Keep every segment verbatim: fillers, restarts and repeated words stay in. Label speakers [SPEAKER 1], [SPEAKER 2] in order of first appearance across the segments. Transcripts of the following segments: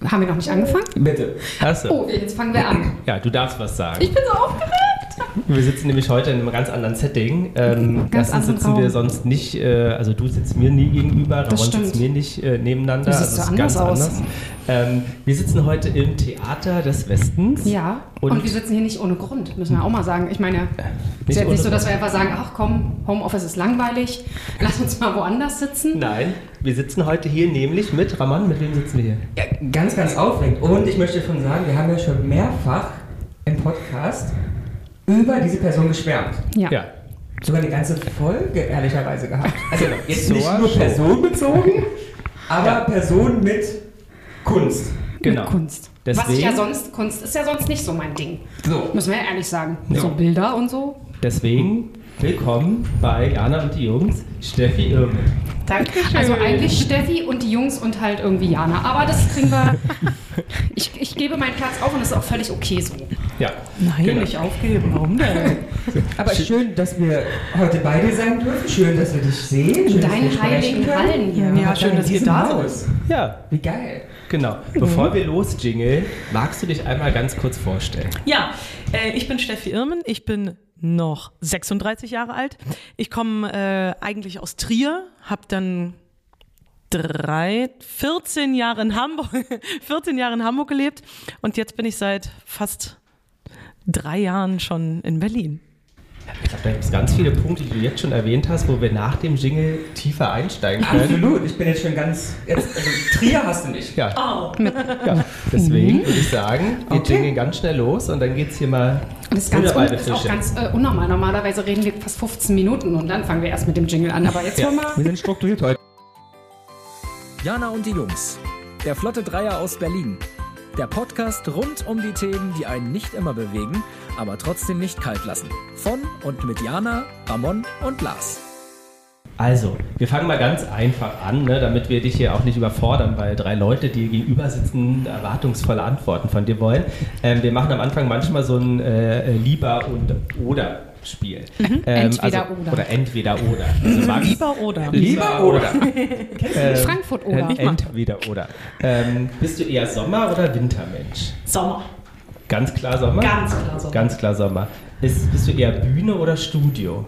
[SPEAKER 1] Haben wir noch nicht angefangen?
[SPEAKER 2] Bitte.
[SPEAKER 3] Achso.
[SPEAKER 1] Oh, jetzt fangen wir an.
[SPEAKER 3] Ja, du darfst was sagen.
[SPEAKER 1] Ich bin so aufgeregt.
[SPEAKER 3] Wir sitzen nämlich heute in einem ganz anderen Setting. Ähm,
[SPEAKER 1] Ganz
[SPEAKER 3] erstens
[SPEAKER 1] anderen
[SPEAKER 3] sitzen
[SPEAKER 1] Raum.
[SPEAKER 3] wir sonst nicht, äh, also du sitzt mir nie gegenüber, Ramon
[SPEAKER 1] stimmt.
[SPEAKER 3] sitzt mir nicht äh, nebeneinander.
[SPEAKER 1] Du siehst
[SPEAKER 3] also
[SPEAKER 1] so
[SPEAKER 3] es ist
[SPEAKER 1] anders
[SPEAKER 3] ganz
[SPEAKER 1] aus.
[SPEAKER 3] anders. Ähm, wir sitzen heute im Theater des Westens.
[SPEAKER 1] Ja, und,
[SPEAKER 3] Und-
[SPEAKER 1] wir sitzen hier nicht ohne Grund, müssen wir auch mal sagen. Ich meine, es ist
[SPEAKER 3] Nicht
[SPEAKER 1] jetzt
[SPEAKER 3] ohne
[SPEAKER 1] nicht so, dass
[SPEAKER 3] Grund.
[SPEAKER 1] wir einfach sagen, ach komm, Homeoffice ist langweilig, lass uns mal woanders sitzen.
[SPEAKER 3] Nein, wir sitzen heute hier nämlich mit, Ramon, mit wem sitzen wir hier?
[SPEAKER 2] Ja, ganz, ganz aufregend. Und ich möchte schon sagen, wir haben ja schon mehrfach im Podcast über diese Person geschwärmt.
[SPEAKER 1] Ja.
[SPEAKER 3] Ja.
[SPEAKER 2] Sogar eine ganze Folge ehrlicherweise gehabt. Also jetzt
[SPEAKER 3] So
[SPEAKER 2] nicht nur
[SPEAKER 3] schon.
[SPEAKER 2] personenbezogen, aber
[SPEAKER 3] Ja.
[SPEAKER 2] Person mit Kunst.
[SPEAKER 3] Genau.
[SPEAKER 1] Mit Kunst.
[SPEAKER 3] Deswegen-
[SPEAKER 1] Was ich ja sonst, Kunst ist ja sonst nicht so mein Ding.
[SPEAKER 2] So.
[SPEAKER 1] Müssen wir ja ehrlich sagen.
[SPEAKER 3] Ja.
[SPEAKER 1] So Bilder und so.
[SPEAKER 3] Deswegen willkommen bei Jana und die Jungs, Steffi Irmen.
[SPEAKER 1] Dankeschön. Also eigentlich Steffi und die Jungs und halt irgendwie Jana. Aber das kriegen wir. ich, ich gebe meinen Platz auf und das ist auch völlig okay so.
[SPEAKER 3] Ja.
[SPEAKER 4] Nein,
[SPEAKER 3] genau.
[SPEAKER 4] nicht aufgeben. Warum denn?
[SPEAKER 2] Aber schön, dass wir heute beide sein dürfen. Schön, dass wir dich sehen. Schön,
[SPEAKER 1] In
[SPEAKER 2] dass wir
[SPEAKER 1] deinen
[SPEAKER 2] sprechen
[SPEAKER 1] heiligen
[SPEAKER 2] können.
[SPEAKER 1] Hallen hier.
[SPEAKER 4] Ja, schön, dass ihr da seid.
[SPEAKER 2] Haus.
[SPEAKER 3] Ja,
[SPEAKER 2] Wie geil.
[SPEAKER 3] genau. Bevor wir losjingeln, magst du dich einmal ganz kurz vorstellen?
[SPEAKER 4] Ja, äh, ich bin Steffi Irmen. Ich bin noch sechsunddreißig Jahre alt. Ich komme äh, eigentlich aus Trier, habe dann drei, vierzehn Jahre in Hamburg, vierzehn Jahre in Hamburg gelebt und jetzt bin ich seit fast drei Jahren schon in Berlin.
[SPEAKER 3] Ich glaube, da gibt es ganz viele Punkte, die du jetzt schon erwähnt hast, wo wir nach dem Jingle tiefer einsteigen können.
[SPEAKER 2] Absolut. Ich bin jetzt schon ganz. Jetzt, also, Trier hast du nicht.
[SPEAKER 3] Ja,
[SPEAKER 4] Oh.
[SPEAKER 3] ja. Deswegen würde ich sagen, wir
[SPEAKER 2] Okay.
[SPEAKER 3] jingeln ganz schnell los und dann geht es hier mal
[SPEAKER 1] Und das ist, ganz un
[SPEAKER 3] wunderbar
[SPEAKER 1] ist auch
[SPEAKER 3] Fische.
[SPEAKER 1] ganz äh, unnormal. Normalerweise reden wir fast fünfzehn Minuten und dann fangen wir erst mit dem Jingle an. Aber jetzt
[SPEAKER 3] Ja.
[SPEAKER 1] wollen wir.
[SPEAKER 2] Wir sind strukturiert heute.
[SPEAKER 5] Jana und die Jungs. Der Flotte Dreier aus Berlin. Der Podcast rund um die Themen, die einen nicht immer bewegen, aber trotzdem nicht kalt lassen. Von und mit Jana, Ramon und Lars.
[SPEAKER 3] Also, wir fangen mal ganz einfach an, ne, damit wir dich hier auch nicht überfordern, weil drei Leute, die dir gegenüber sitzen, erwartungsvolle Antworten von dir wollen. Ähm, wir machen am Anfang manchmal so ein äh, Lieber- und Oder-Spiel. Ähm,
[SPEAKER 1] Entweder
[SPEAKER 3] also,
[SPEAKER 1] oder.
[SPEAKER 3] Oder entweder oder. Also Max,
[SPEAKER 4] Lieber oder?
[SPEAKER 3] Lieber oder. Ähm,
[SPEAKER 1] Frankfurt
[SPEAKER 3] äh,
[SPEAKER 1] oder?
[SPEAKER 3] entweder oder. Ähm, bist du eher Sommer- oder Wintermensch?
[SPEAKER 4] Sommer.
[SPEAKER 3] Ganz klar Sommer?
[SPEAKER 4] Ganz klar Sommer.
[SPEAKER 3] Ganz klar Sommer. Ist, bist du eher Bühne oder Studio?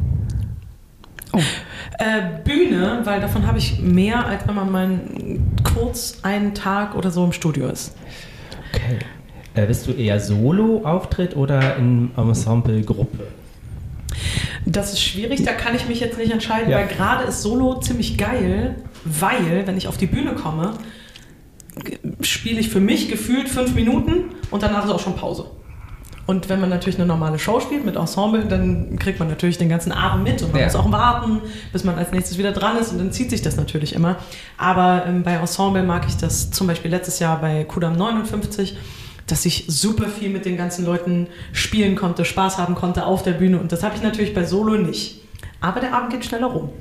[SPEAKER 4] Äh, Bühne, weil davon habe ich mehr, als wenn man mal kurz einen Tag oder so im Studio ist.
[SPEAKER 3] Okay. Äh, bist du eher Solo-Auftritt oder in Ensemble-Gruppe?
[SPEAKER 4] Das ist schwierig, da kann ich mich jetzt nicht entscheiden,
[SPEAKER 3] Ja.
[SPEAKER 4] weil gerade ist Solo ziemlich geil, weil, wenn ich auf die Bühne komme, g- spiele ich für mich gefühlt fünf Minuten und danach ist auch schon Pause. Und wenn man natürlich eine normale Show spielt mit Ensemble, dann kriegt man natürlich den ganzen Abend mit und man
[SPEAKER 2] Ja.
[SPEAKER 4] muss auch warten, bis man als nächstes wieder dran ist und dann zieht sich das natürlich immer. Aber ähm, bei Ensemble mag ich das zum Beispiel letztes Jahr bei Kudam neunundfünfzig, dass ich super viel mit den ganzen Leuten spielen konnte, Spaß haben konnte auf der Bühne und das habe ich natürlich bei Solo nicht. Aber der Abend geht schneller rum.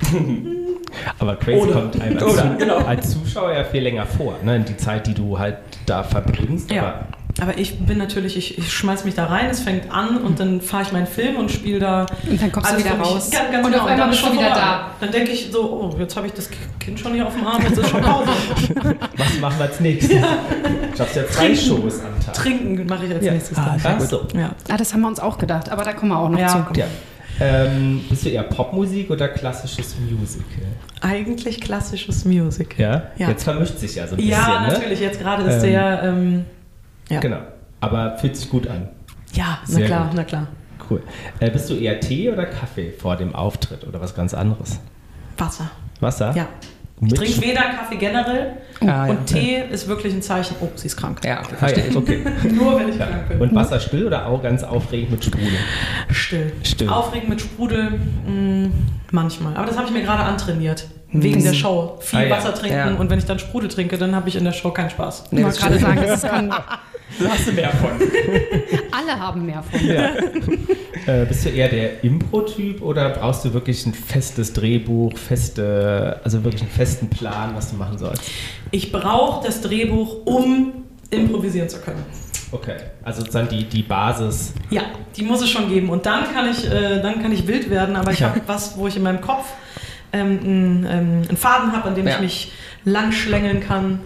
[SPEAKER 3] Aber Crazy
[SPEAKER 4] Oder.
[SPEAKER 3] kommt einem als,
[SPEAKER 2] Oder, genau.
[SPEAKER 3] als Zuschauer ja viel länger vor, ne? In die Zeit, die du halt da verbringst.
[SPEAKER 4] Ja. Aber ich bin natürlich, ich, ich schmeiß mich da rein, es fängt an und dann fahre ich meinen Film und spiele da.
[SPEAKER 1] Und dann kommst du
[SPEAKER 4] alles
[SPEAKER 1] wieder
[SPEAKER 4] für mich.
[SPEAKER 1] raus.
[SPEAKER 4] Ganz, ganz
[SPEAKER 1] Und
[SPEAKER 4] genau.
[SPEAKER 1] auf einmal
[SPEAKER 4] dann
[SPEAKER 1] bist
[SPEAKER 4] ist
[SPEAKER 1] du
[SPEAKER 4] schon
[SPEAKER 1] wieder
[SPEAKER 4] vorbei.
[SPEAKER 1] da.
[SPEAKER 4] Dann denke ich so, oh, jetzt habe ich das Kind schon hier auf dem Arm, jetzt ist schon Pause.
[SPEAKER 3] Aber was machen wir als nächstes? Ich habe ja zwei
[SPEAKER 4] Trinken.
[SPEAKER 3] Shows am Tag.
[SPEAKER 4] Trinken mache ich als
[SPEAKER 3] Ja.
[SPEAKER 4] nächstes
[SPEAKER 3] Ah,
[SPEAKER 4] dann.
[SPEAKER 3] ach so.
[SPEAKER 4] Ja.
[SPEAKER 1] Ah, das haben wir uns auch gedacht, aber da kommen wir auch noch
[SPEAKER 4] Ja.
[SPEAKER 1] zu.
[SPEAKER 3] Ja. Ähm, bist du eher Popmusik oder klassisches Musical?
[SPEAKER 4] Eigentlich klassisches Music.
[SPEAKER 3] Ja?
[SPEAKER 4] Ja.
[SPEAKER 3] Jetzt vermischt sich ja so ein bisschen,
[SPEAKER 4] Ja,
[SPEAKER 3] ne?
[SPEAKER 4] natürlich. Jetzt gerade ist
[SPEAKER 3] Ähm,
[SPEAKER 4] der. Ähm, ja.
[SPEAKER 3] Genau. Aber fühlt sich gut an.
[SPEAKER 4] ja, na
[SPEAKER 3] Sehr
[SPEAKER 4] klar,
[SPEAKER 3] gut.
[SPEAKER 4] na klar.
[SPEAKER 3] Cool. Äh, bist du eher Tee oder Kaffee vor dem Auftritt oder was ganz anderes?
[SPEAKER 4] Wasser.
[SPEAKER 3] Wasser?
[SPEAKER 4] Ja.
[SPEAKER 3] Mit
[SPEAKER 4] Ich trinke weder Kaffee generell
[SPEAKER 2] Ah, ja.
[SPEAKER 4] und Tee ist wirklich ein Zeichen, oh, sie ist krank.
[SPEAKER 2] Ja,
[SPEAKER 3] Ah,
[SPEAKER 2] verstehe
[SPEAKER 3] ja, okay.
[SPEAKER 4] Nur wenn ich
[SPEAKER 3] Ja.
[SPEAKER 4] krank bin.
[SPEAKER 3] Und Wasser still oder auch ganz aufregend mit Sprudel?
[SPEAKER 4] Still.
[SPEAKER 3] Still.
[SPEAKER 4] Aufregend mit Sprudel, mh, manchmal. Aber das habe ich mir gerade antrainiert. Wegen der Show. Viel
[SPEAKER 3] Ah, ja.
[SPEAKER 4] Wasser trinken
[SPEAKER 2] Ja.
[SPEAKER 4] und wenn ich dann Sprudel trinke, dann habe ich in der Show keinen Spaß.
[SPEAKER 1] Ich wollte gerade sagen, das kann,
[SPEAKER 3] Da hast du mehr von.
[SPEAKER 1] alle haben mehr von.
[SPEAKER 3] Ja. Äh, bist du eher der Impro-Typ oder brauchst du wirklich ein festes Drehbuch, feste, also wirklich einen festen Plan, was du machen sollst?
[SPEAKER 4] Ich brauche das Drehbuch, um improvisieren zu können.
[SPEAKER 3] Okay, also sozusagen die, die Basis.
[SPEAKER 4] Ja, die muss es schon geben. Und dann kann ich, äh, dann kann ich wild werden, aber ich
[SPEAKER 3] Ja.
[SPEAKER 4] habe was, wo ich in meinem Kopf ähm, einen, ähm, einen Faden habe, an dem
[SPEAKER 2] Ja.
[SPEAKER 4] ich mich lang schlängeln kann.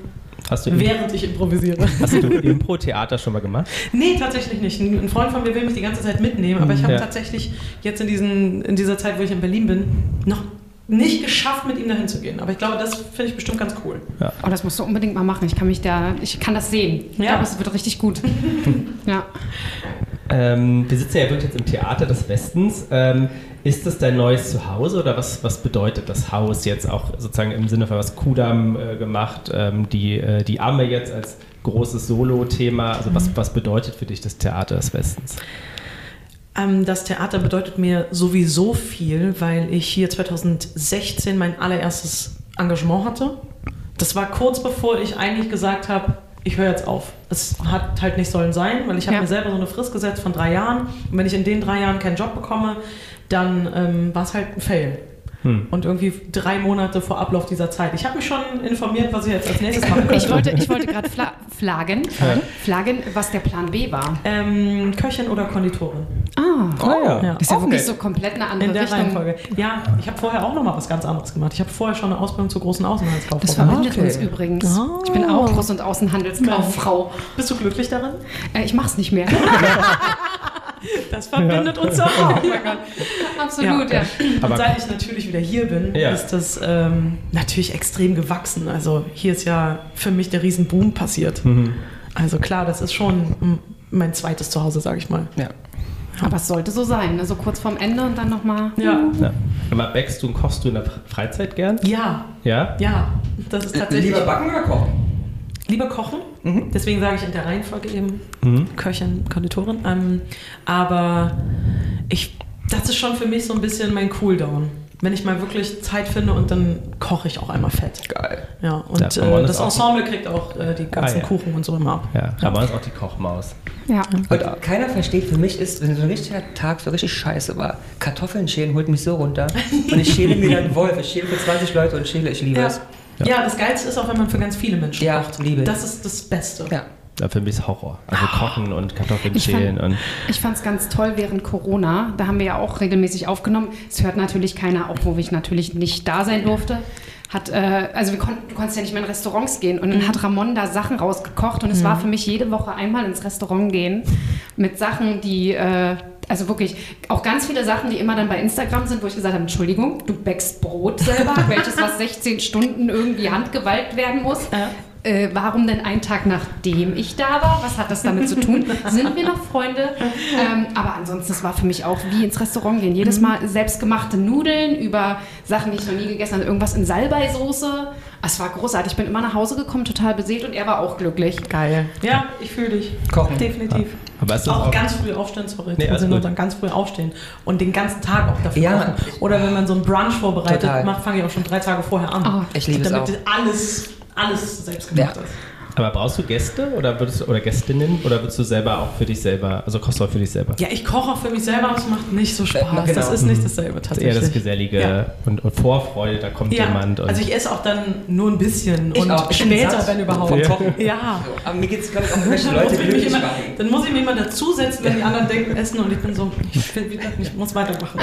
[SPEAKER 3] Hast du
[SPEAKER 4] während ich improvisiere.
[SPEAKER 3] Hast du Impro-Theater schon mal gemacht?
[SPEAKER 4] Nee, tatsächlich nicht. Ein Freund von mir will mich die ganze Zeit mitnehmen, aber ich habe
[SPEAKER 3] ja.
[SPEAKER 4] tatsächlich jetzt in, diesen, in dieser Zeit, wo ich in Berlin bin, noch nicht geschafft, mit ihm dahin zu gehen. Aber ich glaube, das finde ich bestimmt ganz cool.
[SPEAKER 3] Ja.
[SPEAKER 1] Oh, das musst du unbedingt mal machen. Ich kann mich da, ich kann das sehen. Ich
[SPEAKER 4] Ja.
[SPEAKER 1] glaube, es wird richtig gut. Ja.
[SPEAKER 3] Ähm, wir sitzen ja wirklich jetzt im Theater des Westens. Ähm, ist das dein neues Zuhause oder was, was bedeutet das Haus jetzt auch sozusagen im Sinne von was Kudam äh, gemacht, ähm, die, äh, die Amme jetzt als großes Solo-Thema? Also was, was bedeutet für dich das Theater des Westens?
[SPEAKER 4] Ähm, das Theater bedeutet mir sowieso viel, weil ich hier zwanzig sechzehn mein allererstes Engagement hatte. Das war kurz bevor ich eigentlich gesagt habe, ich höre jetzt auf. Es hat halt nicht sollen sein, weil ich habe
[SPEAKER 1] Ja.
[SPEAKER 4] mir selber so eine Frist gesetzt von drei Jahren. Und wenn ich in den drei Jahren keinen Job bekomme, dann ähm, war es halt ein Fail.
[SPEAKER 3] Hm.
[SPEAKER 4] Und irgendwie drei Monate vor Ablauf dieser Zeit. Ich habe mich schon informiert, was ich jetzt als nächstes machen könnte.
[SPEAKER 1] Ich wollte, ich wollte gerade fla flaggen, flaggen, was der Plan B war.
[SPEAKER 4] Ähm, Köchin oder Konditorin.
[SPEAKER 1] Ah,
[SPEAKER 3] ja.
[SPEAKER 4] Ja.
[SPEAKER 1] das ist ja
[SPEAKER 2] Okay.
[SPEAKER 1] wirklich so komplett eine andere
[SPEAKER 4] In der
[SPEAKER 1] Richtung.
[SPEAKER 4] Reihenfolge. Ja, ich habe vorher auch noch mal was ganz anderes gemacht. Ich habe vorher schon eine Ausbildung zur großen Außenhandelskauffrau
[SPEAKER 1] Das
[SPEAKER 4] gemacht.
[SPEAKER 1] verbindet
[SPEAKER 2] Okay.
[SPEAKER 1] uns übrigens.
[SPEAKER 4] Ah.
[SPEAKER 1] Ich bin auch Groß- und Außenhandelskauffrau.
[SPEAKER 4] Bist du glücklich darin?
[SPEAKER 1] Äh, ich mach's nicht mehr.
[SPEAKER 4] Das verbindet uns auch. Oh mein Gott.
[SPEAKER 1] Absolut, ja.
[SPEAKER 3] Aber-
[SPEAKER 4] Und seit ich natürlich wieder hier bin,
[SPEAKER 3] Ja.
[SPEAKER 4] ist das ähm, natürlich extrem gewachsen. Also hier ist ja für mich der Riesenboom passiert.
[SPEAKER 3] Mhm.
[SPEAKER 4] Also klar, das ist schon mm, mein zweites Zuhause, sage ich mal.
[SPEAKER 2] Ja.
[SPEAKER 1] Aber es sollte so sein, ne? So kurz vorm Ende und dann nochmal.
[SPEAKER 4] Ja.
[SPEAKER 3] Ja. Aber backst du und kochst du in der Freizeit gern?
[SPEAKER 4] Ja,
[SPEAKER 3] Ja?
[SPEAKER 4] ja. Das ist tatsächlich...
[SPEAKER 2] Lieber backen oder kochen?
[SPEAKER 4] Lieber kochen, deswegen sage ich in der Reihenfolge eben
[SPEAKER 3] Mhm.
[SPEAKER 4] Köchin, Konditorin. Ähm, aber ich, das ist schon für mich so ein bisschen mein Cooldown. Wenn ich mal wirklich Zeit finde und dann koche ich auch einmal fett.
[SPEAKER 2] Geil.
[SPEAKER 4] Ja, und
[SPEAKER 3] Ja, Ramon
[SPEAKER 4] äh,
[SPEAKER 3] ist
[SPEAKER 4] das
[SPEAKER 3] auch-
[SPEAKER 4] Ensemble kriegt auch äh, die ganzen
[SPEAKER 3] Ah, ja.
[SPEAKER 4] Kuchen und so immer ab.
[SPEAKER 3] Ja, aber ist auch die Kochmaus.
[SPEAKER 1] Ja.
[SPEAKER 2] Und keiner versteht, für mich ist, wenn so ein richtiger Tag so richtig scheiße war, Kartoffeln schälen holt mich so runter. Und ich schäle mir dann einen Wolf. Ich schäle für zwanzig Leute und schäle, ich liebe
[SPEAKER 4] Ja.
[SPEAKER 2] es.
[SPEAKER 3] Ja.
[SPEAKER 4] Ja. das Geilste ist auch, wenn man für ganz viele Menschen
[SPEAKER 2] Ja,
[SPEAKER 4] kocht.
[SPEAKER 2] liebe ich.
[SPEAKER 4] Das ist das Beste.
[SPEAKER 2] Ja.
[SPEAKER 3] Ja, für mich ist Horror. Also kochen und Kartoffeln
[SPEAKER 1] Ich fand-
[SPEAKER 3] schälen und
[SPEAKER 1] Ich fand es ganz toll während Corona. Da haben wir ja auch regelmäßig aufgenommen. Es hört natürlich keiner, auch wo ich natürlich nicht da sein durfte. Hat, äh, also wir konnten, du konntest ja nicht mehr in Restaurants gehen. Und dann hat Ramon da Sachen rausgekocht. Und es war für mich jede Woche einmal ins Restaurant gehen mit Sachen, die... Äh, also wirklich, auch ganz viele Sachen, die immer dann bei Instagram sind, wo ich gesagt habe, Entschuldigung, du backst Brot selber, welches was sechzehn Stunden irgendwie handgewalkt werden muss.
[SPEAKER 4] Ja.
[SPEAKER 1] Äh, warum denn einen Tag nachdem ich da war? Was hat das damit zu tun? Sind wir noch Freunde? Ähm, aber ansonsten, es war für mich auch wie ins Restaurant gehen. Jedes Mal selbstgemachte Nudeln über Sachen, die ich noch nie gegessen habe. Irgendwas in Salbeisoße. Es war großartig. Ich bin immer nach Hause gekommen, total beseelt und er war auch glücklich.
[SPEAKER 4] Geil. Ja, ich fühle dich.
[SPEAKER 2] Kochen.
[SPEAKER 4] Definitiv.
[SPEAKER 3] Aber ist das
[SPEAKER 4] auch,
[SPEAKER 3] auch-
[SPEAKER 4] ganz früh aufstehen, sorry.
[SPEAKER 3] Nee,
[SPEAKER 4] Nee,
[SPEAKER 3] alles
[SPEAKER 4] also nur
[SPEAKER 3] gut.
[SPEAKER 4] dann ganz früh aufstehen und den ganzen Tag auch dafür
[SPEAKER 2] Ja.
[SPEAKER 4] kochen. Oder wenn man so einen Brunch vorbereitet
[SPEAKER 2] Total.
[SPEAKER 4] macht, fange ich auch schon drei Tage vorher an.
[SPEAKER 1] Oh,
[SPEAKER 2] ich liebe es
[SPEAKER 4] damit
[SPEAKER 2] auch.
[SPEAKER 4] alles, alles selbst gemacht
[SPEAKER 2] Ja.
[SPEAKER 4] ist.
[SPEAKER 3] Aber brauchst du Gäste oder würdest du, oder Gästinnen oder würdest du selber auch für dich selber, also kochst du auch für dich selber?
[SPEAKER 4] Ja, ich koche auch für mich selber, aber es macht nicht so Spaß.
[SPEAKER 2] Äh, genau.
[SPEAKER 4] Das ist nicht dasselbe
[SPEAKER 3] Das ist
[SPEAKER 4] tatsächlich.
[SPEAKER 3] eher das Gesellige
[SPEAKER 4] Ja.
[SPEAKER 3] und, und Vorfreude, da kommt
[SPEAKER 4] Ja,
[SPEAKER 3] jemand. Und
[SPEAKER 4] also ich esse auch dann nur ein bisschen
[SPEAKER 2] Ich
[SPEAKER 4] und
[SPEAKER 2] auch. Ich bin
[SPEAKER 4] später,
[SPEAKER 2] satt
[SPEAKER 4] wenn überhaupt.
[SPEAKER 2] vom Kochen.
[SPEAKER 4] Ja.
[SPEAKER 2] So, aber mir geht es, glaube ich, auch um welche
[SPEAKER 4] Dann
[SPEAKER 2] Leute
[SPEAKER 4] muss, ich mich
[SPEAKER 2] glücklich
[SPEAKER 4] immer,
[SPEAKER 2] machen.
[SPEAKER 4] dann muss ich mich immer dazusetzen, wenn die anderen denken, essen und ich bin so, ich, will wieder, ich muss weitermachen.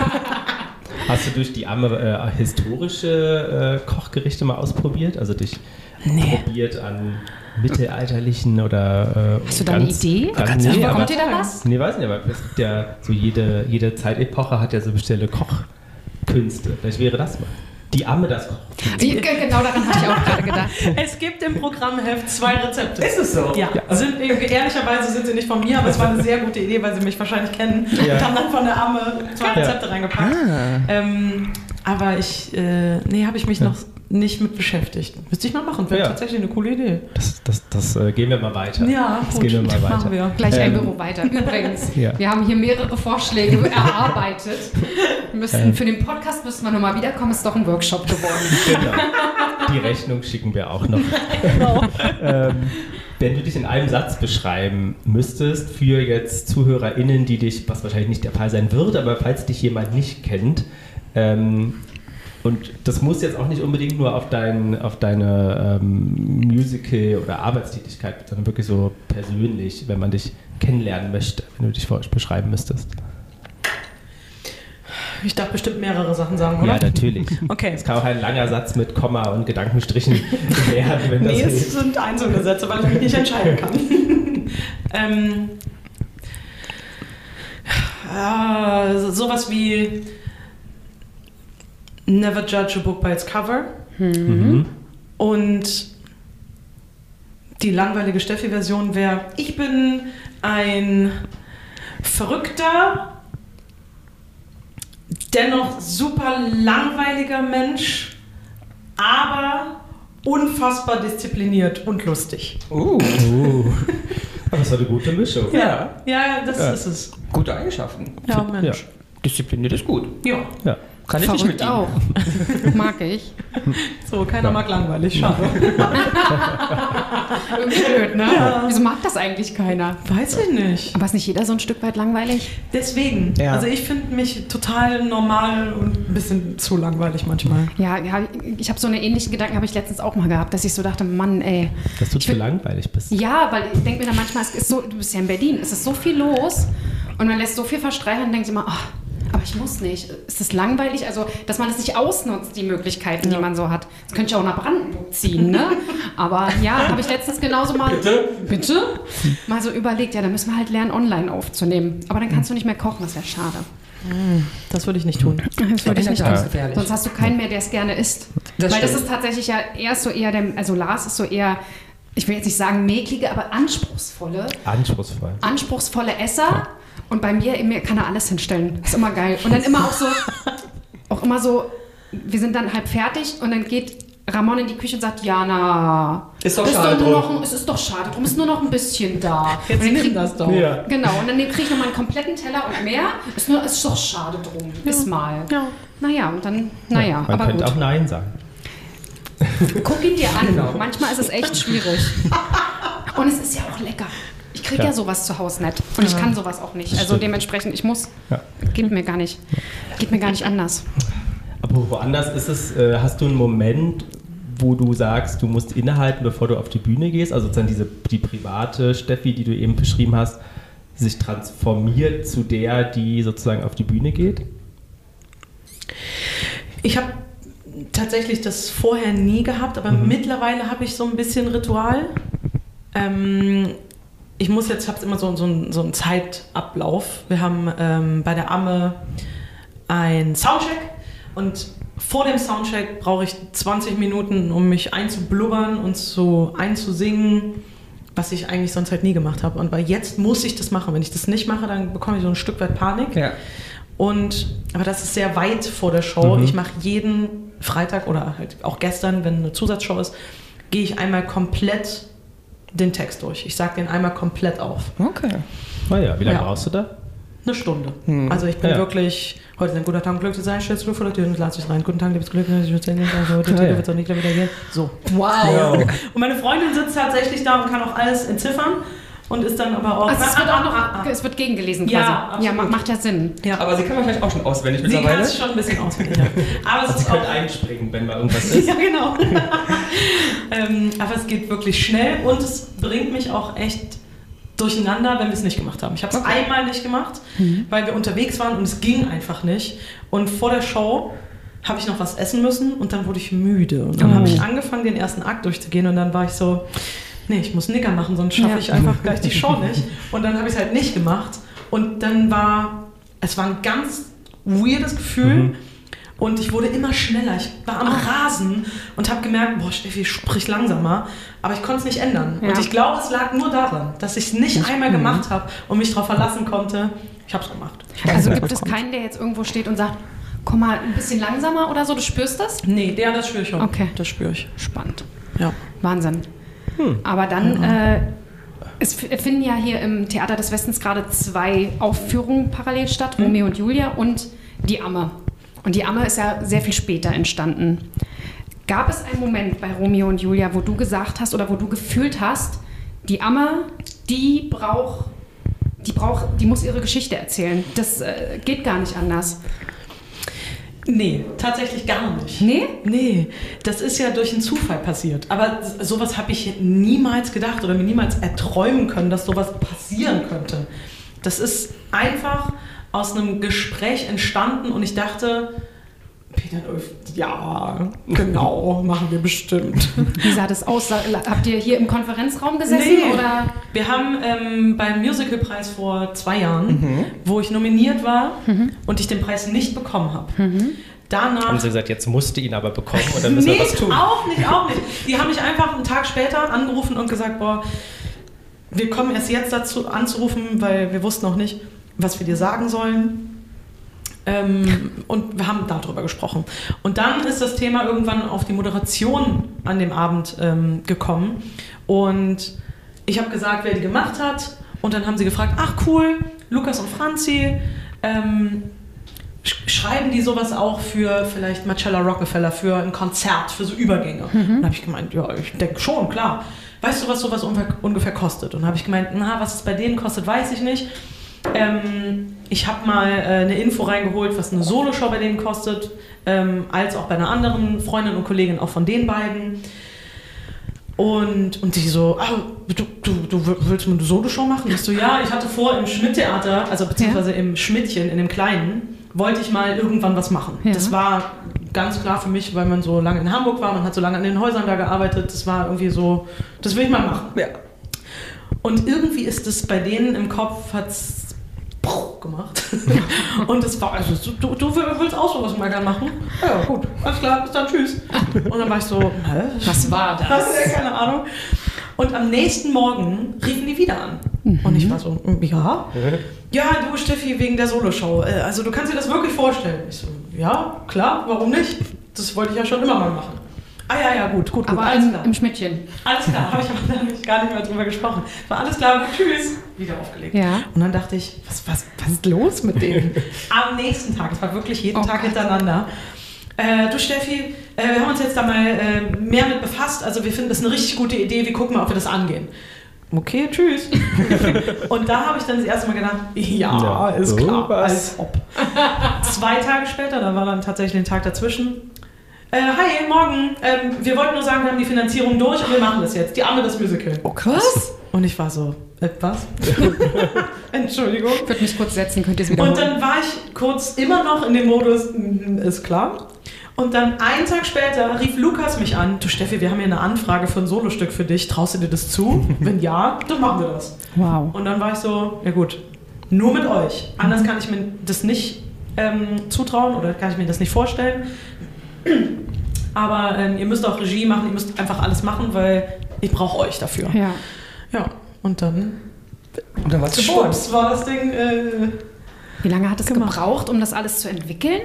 [SPEAKER 3] hast du durch die Amme äh, historische äh, Kochgerichte mal ausprobiert? Also dich
[SPEAKER 4] Nee.
[SPEAKER 3] probiert an mittelalterlichen oder äh,
[SPEAKER 1] Hast du da eine
[SPEAKER 3] ganz-
[SPEAKER 1] Idee?
[SPEAKER 3] Ganz,
[SPEAKER 1] Nee,
[SPEAKER 3] nee,
[SPEAKER 1] kommt
[SPEAKER 3] aber,
[SPEAKER 1] dir da was?
[SPEAKER 3] nee, weiß nicht, aber es gibt ja so jede, jede Zeitepoche hat ja so bestimmte Kochkünste. Vielleicht wäre das mal. Die Amme das Koch.
[SPEAKER 1] Die, genau daran hatte ich auch gerade gedacht.
[SPEAKER 4] Es gibt im Programmheft zwei Rezepte.
[SPEAKER 2] Ist es so?
[SPEAKER 4] Ja, sind, ehrlicherweise sind sie nicht von mir, aber es war eine sehr gute Idee, weil sie mich wahrscheinlich kennen.
[SPEAKER 3] Ja.
[SPEAKER 4] Und haben dann von der Amme zwei
[SPEAKER 3] Ja.
[SPEAKER 4] Rezepte reingepackt. Ähm, aber ich, äh, nee, habe ich mich noch nicht mit beschäftigt. Müsste ich mal machen, wäre
[SPEAKER 3] Ja.
[SPEAKER 4] tatsächlich eine coole Idee.
[SPEAKER 3] Das, das, das äh, gehen wir mal weiter.
[SPEAKER 4] Ja,
[SPEAKER 3] das
[SPEAKER 4] gut,
[SPEAKER 3] gehen wir mal weiter.
[SPEAKER 4] machen wir.
[SPEAKER 1] Gleich ein
[SPEAKER 3] Ähm,
[SPEAKER 1] Büro weiter. Übrigens,
[SPEAKER 3] Ja.
[SPEAKER 1] wir haben hier mehrere Vorschläge erarbeitet. Wir müssten,
[SPEAKER 3] Ähm.
[SPEAKER 1] für den Podcast müssten wir nochmal wiederkommen. Ist doch ein Workshop geworden.
[SPEAKER 3] Genau. Die Rechnung schicken wir auch noch.
[SPEAKER 4] Genau.
[SPEAKER 3] ähm, wenn du dich in einem Satz beschreiben müsstest für jetzt ZuhörerInnen, die dich, was wahrscheinlich nicht der Fall sein wird, aber falls dich jemand nicht kennt, ähm, und das muss jetzt auch nicht unbedingt nur auf, dein, auf deine ähm, Musical- oder Arbeitstätigkeit, sondern wirklich so persönlich, wenn man dich kennenlernen möchte, wenn du dich vor- beschreiben müsstest.
[SPEAKER 4] Ich darf bestimmt mehrere Sachen sagen, oder?
[SPEAKER 3] Ja, natürlich.
[SPEAKER 4] Okay.
[SPEAKER 3] Es kann auch ein langer Satz mit Komma und Gedankenstrichen werden, wenn das
[SPEAKER 4] Nee, es
[SPEAKER 3] hilft.
[SPEAKER 4] sind einzelne Sätze, weil ich mich nicht entscheiden kann. ähm, äh, sowas wie Never judge a book by its cover.
[SPEAKER 3] Mhm.
[SPEAKER 4] Und die langweilige Steffi-Version wäre: Ich bin ein verrückter, dennoch super langweiliger Mensch, aber unfassbar diszipliniert und lustig.
[SPEAKER 2] Uh,
[SPEAKER 3] Uh. Aber das war eine gute Mischung.
[SPEAKER 2] ja.
[SPEAKER 4] Ja, das
[SPEAKER 3] Ja.
[SPEAKER 4] ist es.
[SPEAKER 2] Gute Eigenschaften.
[SPEAKER 4] Ja, Mensch.
[SPEAKER 2] Diszipliniert ist gut.
[SPEAKER 4] Ja.
[SPEAKER 3] Ja.
[SPEAKER 2] Kann ich nicht mit
[SPEAKER 1] Verrückt
[SPEAKER 2] ihm.
[SPEAKER 1] auch. Mag ich.
[SPEAKER 4] So, keiner mag langweilig. Schade.
[SPEAKER 1] Irgendwie blöd, ne? Wieso mag das eigentlich keiner?
[SPEAKER 4] Weiß ich nicht.
[SPEAKER 1] Aber ist nicht jeder so ein Stück weit langweilig?
[SPEAKER 4] Deswegen.
[SPEAKER 2] Ja.
[SPEAKER 4] Also ich finde mich total normal und ein bisschen zu langweilig manchmal.
[SPEAKER 1] Ja, ja ich habe so eine ähnlichen Gedanken, habe ich letztens auch mal gehabt, dass ich so dachte, Mann, ey.
[SPEAKER 3] Dass du
[SPEAKER 1] Ich
[SPEAKER 3] zu
[SPEAKER 1] will-
[SPEAKER 3] langweilig bist.
[SPEAKER 1] Ja, weil ich denke mir dann manchmal, es ist so, du bist ja in Berlin, es ist so viel los und man lässt so viel verstreichen und denkt sich immer, ach, aber ich muss nicht. Ist das langweilig? Also, dass man es nicht ausnutzt, die Möglichkeiten, die man so hat. Das könnte ich auch nach Brandenburg ziehen, ne? Aber ja, habe ich letztens genauso mal... Bitte? Bitte? Mal so überlegt, ja, dann müssen wir halt lernen, online aufzunehmen. Aber dann kannst du nicht mehr kochen, das wäre schade.
[SPEAKER 4] Das würde ich nicht tun.
[SPEAKER 1] Das würde ich nicht
[SPEAKER 2] Ja.
[SPEAKER 1] tun.
[SPEAKER 2] Gefährlich.
[SPEAKER 1] Sonst hast du keinen mehr, der es gerne isst.
[SPEAKER 2] Das
[SPEAKER 1] Weil das
[SPEAKER 2] stimmt.
[SPEAKER 1] ist tatsächlich ja erst so eher der... Also Lars ist so eher... Ich will jetzt nicht sagen mäklige, aber anspruchsvolle,
[SPEAKER 3] Anspruchsvoll.
[SPEAKER 1] anspruchsvolle Esser. Und bei mir, mir kann er alles hinstellen. Ist immer geil. Und dann immer auch so, auch immer so, wir sind dann halb fertig und dann geht Ramon in die Küche und sagt, Jana,
[SPEAKER 2] Ist doch
[SPEAKER 1] ist
[SPEAKER 2] schade
[SPEAKER 1] doch nur
[SPEAKER 2] drum.
[SPEAKER 1] noch, ein- es ist doch schade drum, ist nur noch ein bisschen da.
[SPEAKER 4] Jetzt
[SPEAKER 1] und dann
[SPEAKER 4] nimm
[SPEAKER 1] krieg-
[SPEAKER 4] das doch.
[SPEAKER 3] Ja.
[SPEAKER 1] Genau, und dann kriege ich nochmal einen kompletten Teller und mehr. Ist, nur, ist doch schade drum. Ist mal.
[SPEAKER 4] Ja.
[SPEAKER 1] Naja, und dann, naja,
[SPEAKER 3] Man
[SPEAKER 1] aber
[SPEAKER 3] könnte
[SPEAKER 1] gut.
[SPEAKER 3] auch Nein sagen.
[SPEAKER 1] Guck ihn dir an.
[SPEAKER 2] Genau.
[SPEAKER 1] Manchmal ist es echt schwierig. Und es ist ja auch lecker. Ich kriege
[SPEAKER 3] Ja.
[SPEAKER 1] ja. sowas zu Hause nicht. Und ich kann sowas auch nicht. Also
[SPEAKER 3] stimmt.
[SPEAKER 1] dementsprechend, ich muss.
[SPEAKER 3] Ja.
[SPEAKER 1] Geht mir gar nicht. Geht mir gar nicht anders.
[SPEAKER 3] Aber woanders ist es, äh, hast du einen Moment, wo du sagst, du musst innehalten, bevor du auf die Bühne gehst? Also sozusagen diese, die private Steffi, die du eben beschrieben hast, sich transformiert zu der, die sozusagen auf die Bühne geht?
[SPEAKER 4] Ich habe tatsächlich das vorher nie gehabt, aber
[SPEAKER 3] Mhm.
[SPEAKER 4] mittlerweile habe ich so ein bisschen Ritual. Ähm, ich muss jetzt, habe immer so, so, einen- so einen Zeitablauf. Wir haben ähm, bei der Amme einen Soundcheck und vor dem Soundcheck brauche ich zwanzig Minuten, um mich einzublubbern und so einzusingen, was ich eigentlich sonst halt nie gemacht habe. Und weil jetzt muss ich das machen. Wenn ich das nicht mache, dann bekomme ich so ein Stück weit Panik.
[SPEAKER 2] Ja.
[SPEAKER 4] Und, aber das ist sehr weit vor der Show.
[SPEAKER 3] Mhm.
[SPEAKER 4] Ich mache jeden Freitag oder halt auch gestern, wenn eine Zusatzshow ist, gehe ich einmal komplett den Text durch. Ich sage den einmal komplett auf.
[SPEAKER 2] Okay.
[SPEAKER 3] Naja, wie lange
[SPEAKER 4] Ja.
[SPEAKER 3] brauchst du da?
[SPEAKER 4] Eine Stunde.
[SPEAKER 2] Hm.
[SPEAKER 4] Also ich bin
[SPEAKER 3] Ja.
[SPEAKER 4] wirklich, heute ist ein guter Tag, Glück zu sein, stellst du vor der Tür und lass dich rein. Guten Tag, liebes Glück, ich würde sagen, also heute
[SPEAKER 3] Ja, ja.
[SPEAKER 4] wird es auch nicht wieder gehen. So.
[SPEAKER 2] Wow.
[SPEAKER 4] Und meine Freundin sitzt tatsächlich da und kann auch alles entziffern und ist dann aber auch...
[SPEAKER 1] Also es wird auch noch,
[SPEAKER 4] Ah, ah,
[SPEAKER 1] es wird gegengelesen
[SPEAKER 4] Ja,
[SPEAKER 1] quasi.
[SPEAKER 4] absolut.
[SPEAKER 1] Ja, ma- macht ja Sinn.
[SPEAKER 4] ja.
[SPEAKER 2] Aber sie kann man vielleicht auch schon auswendig
[SPEAKER 4] Sie kann
[SPEAKER 2] mittlerweile.
[SPEAKER 4] es schon ein bisschen auswendig, ja. Aber es
[SPEAKER 3] Also sie
[SPEAKER 4] ist auch...
[SPEAKER 3] können einspringen, wenn mal irgendwas ist.
[SPEAKER 4] Ja, genau. ähm, aber es geht wirklich schnell und es bringt mich auch echt durcheinander, wenn wir es nicht gemacht haben. Ich habe es
[SPEAKER 2] Okay.
[SPEAKER 4] einmal nicht gemacht, weil wir unterwegs waren und es ging einfach nicht. Und vor der Show habe ich noch was essen müssen und dann wurde ich müde. Und dann
[SPEAKER 1] Oh.
[SPEAKER 4] habe ich angefangen, den ersten Akt durchzugehen und dann war ich so, nee, ich muss Nicker machen, sonst schaffe
[SPEAKER 1] Ja.
[SPEAKER 4] ich einfach gleich die Show nicht. Und dann habe ich es halt nicht gemacht. Und dann war, es war ein ganz weirdes Gefühl.
[SPEAKER 3] Mhm.
[SPEAKER 4] Und ich wurde immer schneller. Ich war am Rasen und habe gemerkt, boah, Steffi, sprich langsamer. Aber ich konnte es nicht ändern.
[SPEAKER 1] Ja.
[SPEAKER 4] Und ich glaube, es lag nur daran, dass ich es nicht einmal gemacht habe und mich darauf verlassen konnte. Ich habe es gemacht.
[SPEAKER 1] Also gibt es keinen, der jetzt irgendwo steht und sagt, komm mal ein bisschen langsamer oder so, du spürst das?
[SPEAKER 4] Nee, der, das spüre ich schon.
[SPEAKER 1] Okay.
[SPEAKER 4] Das spüre ich.
[SPEAKER 1] Spannend.
[SPEAKER 4] Ja.
[SPEAKER 1] Wahnsinn. Aber dann, äh, es f- finden ja hier im Theater des Westens gerade zwei Aufführungen parallel statt, Romeo und Julia und Die Amme. Und Die Amme ist ja sehr viel später entstanden. Gab es einen Moment bei Romeo und Julia, wo du gesagt hast oder wo du gefühlt hast, die Amme, die braucht, die braucht, die muss ihre Geschichte erzählen. Das äh, geht gar nicht anders.
[SPEAKER 4] Nee, tatsächlich gar nicht.
[SPEAKER 1] Nee?
[SPEAKER 4] Nee, das ist ja durch einen Zufall passiert. Aber sowas habe ich niemals gedacht oder mir niemals erträumen können, dass sowas passieren könnte. Das ist einfach aus einem Gespräch entstanden und ich dachte, Peter Dolf, ja, genau, machen wir bestimmt.
[SPEAKER 1] Wie sah das aus? Habt ihr hier im Konferenzraum gesessen?
[SPEAKER 4] Nee.
[SPEAKER 1] Oder?
[SPEAKER 4] Wir haben ähm, beim Musicalpreis vor zwei Jahren, mhm. wo ich nominiert war mhm. und ich den Preis nicht bekommen habe. Mhm. Danach
[SPEAKER 3] haben sie gesagt, jetzt musst du ihn aber bekommen und dann müssen nee, wir was tun.
[SPEAKER 4] auch nicht, auch nicht. Die haben mich einfach einen Tag später angerufen und gesagt, boah, wir kommen erst jetzt dazu anzurufen, weil wir wussten auch nicht, was wir dir sagen sollen. Ähm, und wir haben darüber gesprochen. Und dann ist das Thema irgendwann auf die Moderation an dem Abend ähm, gekommen. Und ich habe gesagt, wer die gemacht hat. Und dann haben sie gefragt, ach cool, Lukas und Franzi, ähm, sch- schreiben die sowas auch für vielleicht Marcella Rockefeller, für ein Konzert, für so Übergänge? Mhm. Und dann habe ich gemeint, ja, ich denke schon, klar. Weißt du, was sowas ungefähr kostet? Und dann habe ich gemeint, na, was es bei denen kostet, weiß ich nicht. Ähm, ich habe mal äh, eine Info reingeholt, was eine Soloshow bei denen kostet, ähm, als auch bei einer anderen Freundin und Kollegin, auch von den beiden. Und, und die so, ah, du, du, du willst mal eine Soloshow machen? Ich so, ja, ich hatte vor im Schmidt-Theater, also beziehungsweise ja. im Schmidtchen, in dem Kleinen, wollte ich mal irgendwann was machen. Ja. Das war ganz klar für mich, weil man so lange in Hamburg war, man hat so lange an den Häusern da gearbeitet, das war irgendwie so, das will ich mal machen. Ja. Und irgendwie ist es bei denen im Kopf, hat's gemacht. Und es war, also du, du willst auch sowas mal gerne machen? Ja, gut, alles klar, bis dann, tschüss. Und dann war ich so, hä?
[SPEAKER 1] Was war das?
[SPEAKER 4] Ja, keine Ahnung. Und am nächsten Morgen riefen die wieder an. Mhm. Und ich war so, ja? Ja, du Steffi, wegen der Soloshow. Also du kannst dir das wirklich vorstellen? Ich so, ja, klar, warum nicht? Das wollte ich ja schon immer mal machen. Ah ja, ja, gut, gut, gut.
[SPEAKER 1] Aber alles klar. Im Schmidtchen.
[SPEAKER 4] Alles klar, habe ich aber nämlich gar nicht mehr drüber gesprochen. War alles klar, tschüss. Wieder aufgelegt. Ja. Und dann dachte ich, was, was, was ist los mit denen? Am nächsten Tag, es war wirklich jeden oh Tag Gott. hintereinander. Äh, du Steffi, äh, wir haben uns jetzt da mal äh, mehr mit befasst. Also wir finden das eine richtig gute Idee. Wir gucken mal, ob wir das angehen. Okay, tschüss. Und da habe ich dann das erste Mal gedacht, ja, ja ist klar, was? Als ob. Zwei Tage später, da war dann tatsächlich ein Tag dazwischen. Äh, hi, morgen. Ähm, wir wollten nur sagen, wir haben die Finanzierung durch und wir machen das jetzt. Die Arme das Musical.
[SPEAKER 1] Oh, krass.
[SPEAKER 4] Und ich war so, äh, was? Entschuldigung.
[SPEAKER 1] Ich würde mich kurz setzen, könnt ihr es wiederholen.
[SPEAKER 4] Und dann war ich kurz immer noch in dem Modus, ist klar. Und dann einen Tag später rief Lukas mich an, du Steffi, wir haben hier eine Anfrage für ein Solostück für dich, traust du dir das zu? Wenn ja, dann machen wir das.
[SPEAKER 1] Wow.
[SPEAKER 4] Und dann war ich so, ja gut, nur mit euch. Anders kann ich mir das nicht ähm, zutrauen oder kann ich mir das nicht vorstellen. Aber ähm, ihr müsst auch Regie machen, ihr müsst einfach alles machen, weil ich brauche euch dafür.
[SPEAKER 1] Ja.
[SPEAKER 4] Ja, und dann,
[SPEAKER 2] und dann war es
[SPEAKER 4] schwupps, war das Ding. Äh,
[SPEAKER 1] Wie lange hat es
[SPEAKER 4] gemacht.
[SPEAKER 1] gebraucht, um das alles zu entwickeln?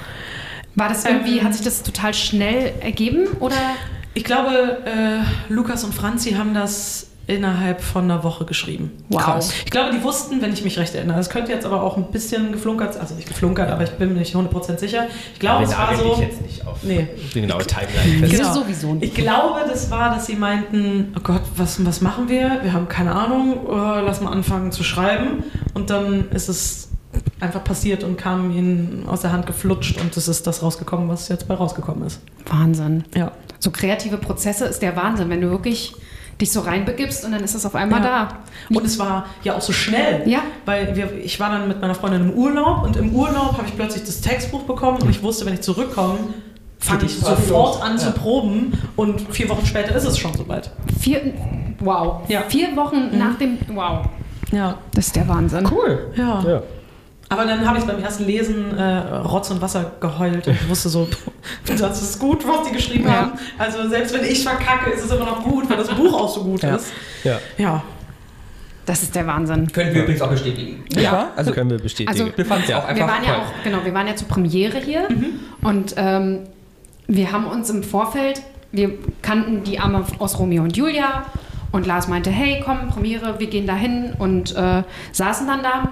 [SPEAKER 1] War das irgendwie, ähm, hat sich das total schnell ergeben? Oder?
[SPEAKER 4] Ich glaube, äh, Lukas und Franzi haben das innerhalb von einer Woche geschrieben.
[SPEAKER 1] Wow. Krass.
[SPEAKER 4] Ich glaube, die wussten, wenn ich mich recht erinnere. Das könnte jetzt aber auch ein bisschen geflunkert, also nicht geflunkert, aber ich bin mir nicht hundert Prozent sicher. Ich glaube, es war so...
[SPEAKER 3] Ich jetzt nicht auf
[SPEAKER 4] nee.
[SPEAKER 3] die genaue Timeline fest.
[SPEAKER 1] Genau. Sowieso nicht.
[SPEAKER 4] Ich glaube, das war, dass sie meinten, oh Gott, was, was machen wir? Wir haben keine Ahnung, oh, lass mal anfangen zu schreiben. Und dann ist es einfach passiert und kam ihnen aus der Hand geflutscht und es ist das rausgekommen, was jetzt bei rausgekommen ist.
[SPEAKER 1] Wahnsinn.
[SPEAKER 4] Ja.
[SPEAKER 1] So kreative Prozesse ist der Wahnsinn, wenn du wirklich dich so reinbegibst und dann ist es auf einmal
[SPEAKER 4] ja. da. Und es war ja auch so schnell,
[SPEAKER 1] ja.
[SPEAKER 4] weil wir, ich war dann mit meiner Freundin im Urlaub und im Urlaub habe ich plötzlich das Textbuch bekommen und ich wusste, wenn ich zurückkomme, fange ich sofort an ja. zu proben und vier Wochen später ist es schon soweit.
[SPEAKER 1] Vier, wow.
[SPEAKER 4] Ja.
[SPEAKER 1] Vier Wochen mhm. nach dem, wow.
[SPEAKER 4] Ja.
[SPEAKER 1] Das ist der Wahnsinn.
[SPEAKER 2] Cool.
[SPEAKER 4] Ja. ja. Aber dann habe ich beim ersten Lesen äh, Rotz und Wasser geheult und ich wusste so, das ist gut, was die geschrieben ja. haben. Also selbst wenn ich verkacke, ist es immer noch gut, weil das Buch auch so gut
[SPEAKER 2] ja.
[SPEAKER 4] ist.
[SPEAKER 3] Ja.
[SPEAKER 4] ja.
[SPEAKER 1] Das ist der Wahnsinn.
[SPEAKER 2] Können wir übrigens auch bestätigen.
[SPEAKER 1] Ja, ja.
[SPEAKER 3] Also können wir bestätigen.
[SPEAKER 1] Also,
[SPEAKER 2] wir fanden es
[SPEAKER 1] ja.
[SPEAKER 2] auch einfach
[SPEAKER 1] wir waren ja auch, genau, wir waren ja zur Premiere hier mhm. und ähm, wir haben uns im Vorfeld, wir kannten die Arme aus Romeo und Julia und Lars meinte, hey, komm, Premiere, wir gehen da hin und äh, saßen dann da.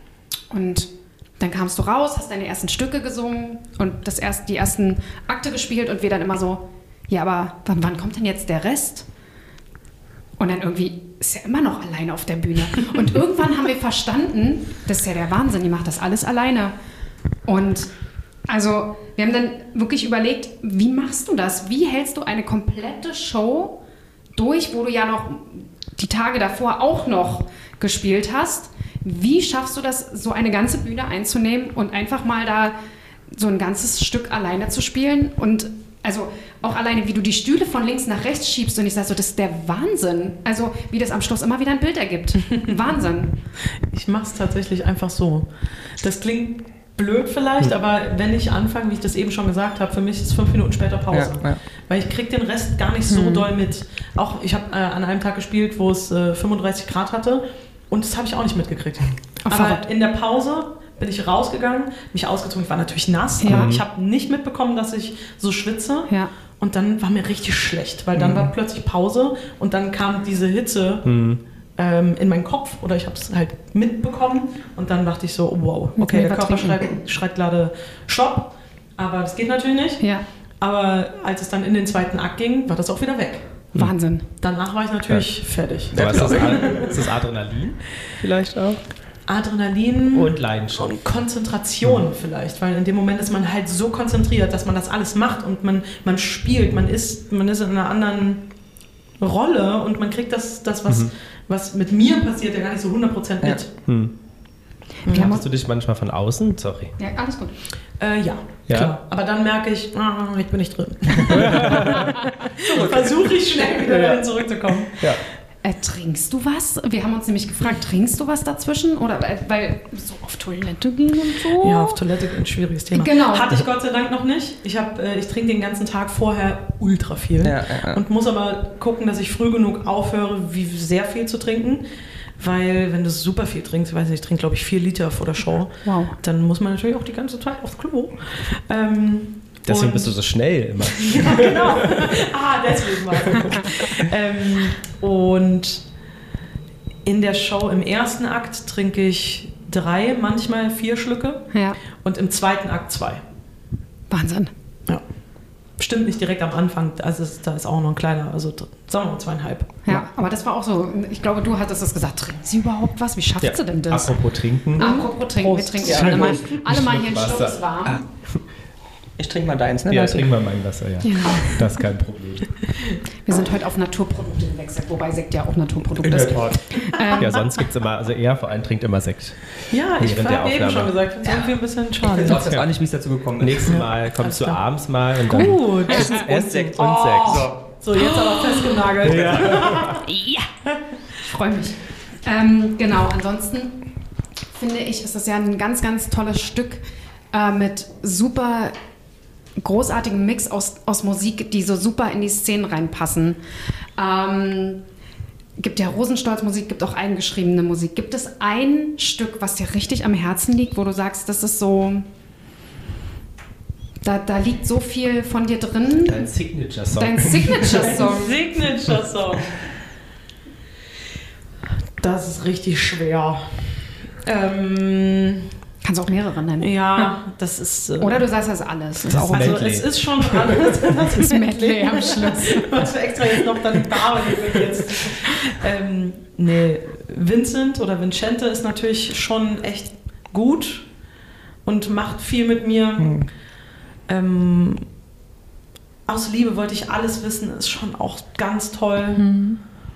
[SPEAKER 1] Und dann kamst du raus, hast deine ersten Stücke gesungen und das erst, die ersten Akte gespielt und wir dann immer so, ja, aber wann, wann kommt denn jetzt der Rest? Und dann irgendwie ist er immer noch alleine auf der Bühne. Und irgendwann haben wir verstanden, das ist ja der Wahnsinn, die macht das alles alleine. Und also wir haben dann wirklich überlegt, wie machst du das? Wie hältst du eine komplette Show durch, wo du ja noch die Tage davor auch noch gespielt hast? Wie schaffst du das, so eine ganze Bühne einzunehmen und einfach mal da so ein ganzes Stück alleine zu spielen? Und also auch alleine, wie du die Stühle von links nach rechts schiebst und ich sage so, das ist der Wahnsinn. Also wie das am Schluss immer wieder ein Bild ergibt. Wahnsinn.
[SPEAKER 4] Ich mache es tatsächlich einfach so. Das klingt blöd vielleicht, hm. aber wenn ich anfange, wie ich das eben schon gesagt habe, für mich ist fünf Minuten später Pause. Ja, ja. Weil ich kriege den Rest gar nicht so hm. doll mit. Auch ich habe äh, an einem Tag gespielt, wo es äh, fünfunddreißig Grad hatte und das habe ich auch nicht mitgekriegt.
[SPEAKER 1] Ach,
[SPEAKER 4] aber
[SPEAKER 1] verrückt.
[SPEAKER 4] in der Pause bin ich rausgegangen, mich ausgezogen, ich war natürlich nass,
[SPEAKER 1] ja.
[SPEAKER 4] aber ich habe nicht mitbekommen, dass ich so schwitze.
[SPEAKER 1] Ja.
[SPEAKER 4] Und dann war mir richtig schlecht, weil dann mhm. war plötzlich Pause und dann kam diese Hitze mhm. ähm, in meinen Kopf oder ich habe es halt mitbekommen und dann dachte ich so, wow, okay, der Körper schreit, schreit gerade Stopp, aber das geht natürlich nicht.
[SPEAKER 1] Ja.
[SPEAKER 4] Aber als es dann in den zweiten Akt ging, war das auch wieder weg.
[SPEAKER 1] Wahnsinn.
[SPEAKER 4] Danach war ich natürlich ja. fertig.
[SPEAKER 3] Aber ist, das, ist das Adrenalin vielleicht auch?
[SPEAKER 4] Adrenalin
[SPEAKER 3] und Leidenschaft
[SPEAKER 4] und Konzentration mhm. vielleicht, weil in dem Moment ist man halt so konzentriert, dass man das alles macht und man, man spielt, man ist, man ist in einer anderen Rolle und man kriegt das, das was, mhm. was mit mir passiert, ja gar nicht so hundert Prozent mit.
[SPEAKER 3] Ja. Mhm. Betrachtest du dich manchmal von außen? Sorry.
[SPEAKER 1] Ja, alles gut.
[SPEAKER 4] Äh, ja,
[SPEAKER 3] ja,
[SPEAKER 4] klar. Aber dann merke ich, ah, ich bin nicht drin. Versuche ich schnell wieder ja. zurückzukommen.
[SPEAKER 3] Ja.
[SPEAKER 1] Äh, trinkst du was? Wir haben uns nämlich gefragt, trinkst du was dazwischen? Oder äh, weil so auf Toilette gehen und so?
[SPEAKER 4] Ja, auf Toilette ein schwieriges Thema.
[SPEAKER 1] Genau.
[SPEAKER 4] Hatte ich Gott sei Dank noch nicht. Ich, hab, äh, ich trinke den ganzen Tag vorher ultra viel.
[SPEAKER 2] Ja, ja.
[SPEAKER 4] Und muss aber gucken, dass ich früh genug aufhöre, wie sehr viel zu trinken. Weil wenn du super viel trinkst, ich weiß nicht, ich trinke glaube ich vier Liter vor der Show,
[SPEAKER 1] wow.
[SPEAKER 4] dann muss man natürlich auch die ganze Zeit aufs Klo. Ähm,
[SPEAKER 3] Deswegen bist du so schnell immer.
[SPEAKER 4] Ja, genau. Ah, deswegen war ähm, Und in der Show im ersten Akt trinke ich drei, manchmal vier Schlücke.
[SPEAKER 1] Ja.
[SPEAKER 4] Und im zweiten Akt zwei.
[SPEAKER 1] Wahnsinn.
[SPEAKER 4] Ja. Stimmt nicht direkt am Anfang, also ist, da ist auch noch ein kleiner, also sagen wir mal zweieinhalb.
[SPEAKER 1] Ja, aber das war auch so, ich glaube, du hattest das gesagt, trinken Sie überhaupt was? Wie schafft
[SPEAKER 3] ja.
[SPEAKER 1] sie denn das?
[SPEAKER 3] Apropos trinken.
[SPEAKER 1] Apropos trinken,
[SPEAKER 4] Prost.
[SPEAKER 1] wir trinken
[SPEAKER 2] Ja,
[SPEAKER 1] alle, mal,
[SPEAKER 2] Prost.
[SPEAKER 1] alle mal hier einen Schluck,
[SPEAKER 3] Wasser.
[SPEAKER 1] ist warm.
[SPEAKER 2] Ah. Ich trinke mal deins, ne?
[SPEAKER 3] Ja,
[SPEAKER 2] Leute?
[SPEAKER 3] trink mal mein Wasser, ja.
[SPEAKER 1] Ja.
[SPEAKER 3] Das ist kein Problem.
[SPEAKER 1] Wir sind heute auf Naturprodukte gewechselt, wobei Sekt ja auch Naturprodukt
[SPEAKER 3] In
[SPEAKER 1] ist.
[SPEAKER 3] der Tat.
[SPEAKER 1] Ähm,
[SPEAKER 3] Ja, sonst gibt es immer, also er vor allem trinkt immer Sekt.
[SPEAKER 4] Ja, ich
[SPEAKER 3] Während der
[SPEAKER 4] habe eben
[SPEAKER 3] Aufnahme.
[SPEAKER 4] schon gesagt, ich finde es irgendwie ein bisschen
[SPEAKER 2] Ich
[SPEAKER 4] schade.
[SPEAKER 2] weiß auch nicht, wie es dazu gekommen ist.
[SPEAKER 3] Nächstes Mal kommst du
[SPEAKER 4] klar.
[SPEAKER 3] abends mal und dann
[SPEAKER 4] Gut.
[SPEAKER 3] Essen,
[SPEAKER 2] Und
[SPEAKER 3] Essen
[SPEAKER 2] Sekt.
[SPEAKER 3] und
[SPEAKER 4] Oh.
[SPEAKER 3] Sekt.
[SPEAKER 4] So, jetzt aber festgenagelt.
[SPEAKER 3] Ja.
[SPEAKER 1] ja, ich freue mich. Ähm, genau, ansonsten finde ich, ist das ja ein ganz, ganz tolles Stück äh, mit super großartigem Mix aus, aus Musik, die so super in die Szenen reinpassen. Ähm, gibt ja Rosenstolz-Musik, gibt auch eingeschriebene Musik. Gibt es ein Stück, was dir richtig am Herzen liegt, wo du sagst, das ist so, da, da liegt so viel von dir drin?
[SPEAKER 3] Dein Signature-Song.
[SPEAKER 1] Dein Signature-Song.
[SPEAKER 4] Signature-Song. Das ist richtig schwer. Ähm,
[SPEAKER 1] Kannst auch mehrere nennen.
[SPEAKER 4] ja, das ist... Äh,
[SPEAKER 1] Oder du sagst das alles. Das ist auch
[SPEAKER 4] also
[SPEAKER 3] Medley.
[SPEAKER 4] es ist schon alles. Das
[SPEAKER 1] das Medley am Schluss.
[SPEAKER 4] Was wir extra jetzt noch dann bearbeitet wird jetzt. Ähm, nee, Vincent oder Vincente ist natürlich schon echt gut und macht viel mit mir.
[SPEAKER 2] Hm.
[SPEAKER 4] Ähm, aus Liebe wollte ich alles wissen, ist schon auch ganz toll.
[SPEAKER 1] Mhm.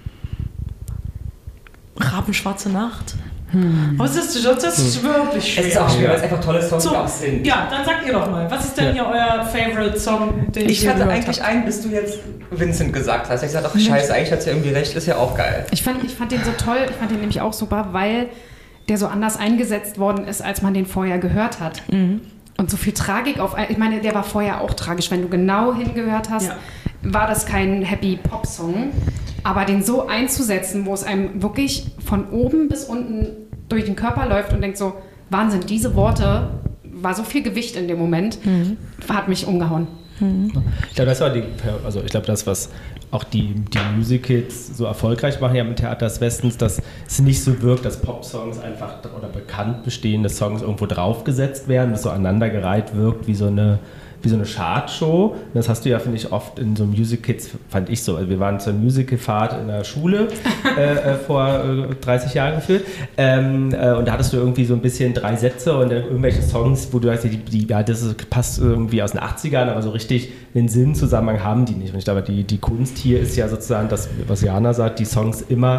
[SPEAKER 4] Rabenschwarze Nacht. Hm. Aber es ist, das ist wirklich schwer.
[SPEAKER 2] Es ist auch schwer, weil es einfach tolle Songs
[SPEAKER 4] So,
[SPEAKER 2] auch sind.
[SPEAKER 4] ja, dann sagt ihr doch mal, was ist denn hier euer Favorite Song, den
[SPEAKER 2] Ich
[SPEAKER 4] ihr
[SPEAKER 2] hatte
[SPEAKER 4] gehört
[SPEAKER 2] eigentlich
[SPEAKER 4] habt?
[SPEAKER 2] einen, bis du jetzt Vincent gesagt hast. Ich sagte, ach scheiße, eigentlich hat sie ja irgendwie recht, ist ja auch geil.
[SPEAKER 1] Ich fand, ich fand den so toll, ich fand den nämlich auch super, weil der so anders eingesetzt worden ist, als man den vorher gehört hat.
[SPEAKER 4] Mhm.
[SPEAKER 1] Und so viel Tragik auf, ich meine, der war vorher auch tragisch. Wenn du genau hingehört hast,
[SPEAKER 4] Ja.
[SPEAKER 1] war das kein Happy-Pop-Song. Aber den so einzusetzen, wo es einem wirklich von oben bis unten durch den Körper läuft und denkt so, Wahnsinn, diese Worte, war so viel Gewicht in dem Moment,
[SPEAKER 4] Mhm.
[SPEAKER 1] hat mich umgehauen.
[SPEAKER 3] Ich glaube, das war die, also ich glaube, das, was auch die, die Musicals so erfolgreich machen ja im Theater des Westens, dass es nicht so wirkt, dass Pop-Songs einfach oder bekannt bestehende Songs irgendwo draufgesetzt werden, dass so aneinandergereiht wirkt wie so eine wie so eine Chartshow. Das hast du ja, finde ich, oft in so Musicals, fand ich so. Also wir waren zur Musicalfahrt in der Schule äh, vor äh, dreißig Jahren geführt. Ähm, äh, und da hattest du irgendwie so ein bisschen drei Sätze und dann irgendwelche Songs, wo du weißt, die, die, ja, das ist, passt irgendwie aus den achtzigern, aber so richtig den Sinnzusammenhang haben die nicht. Und ich glaube, die, die Kunst hier ist ja sozusagen das, was Jana sagt, die Songs immer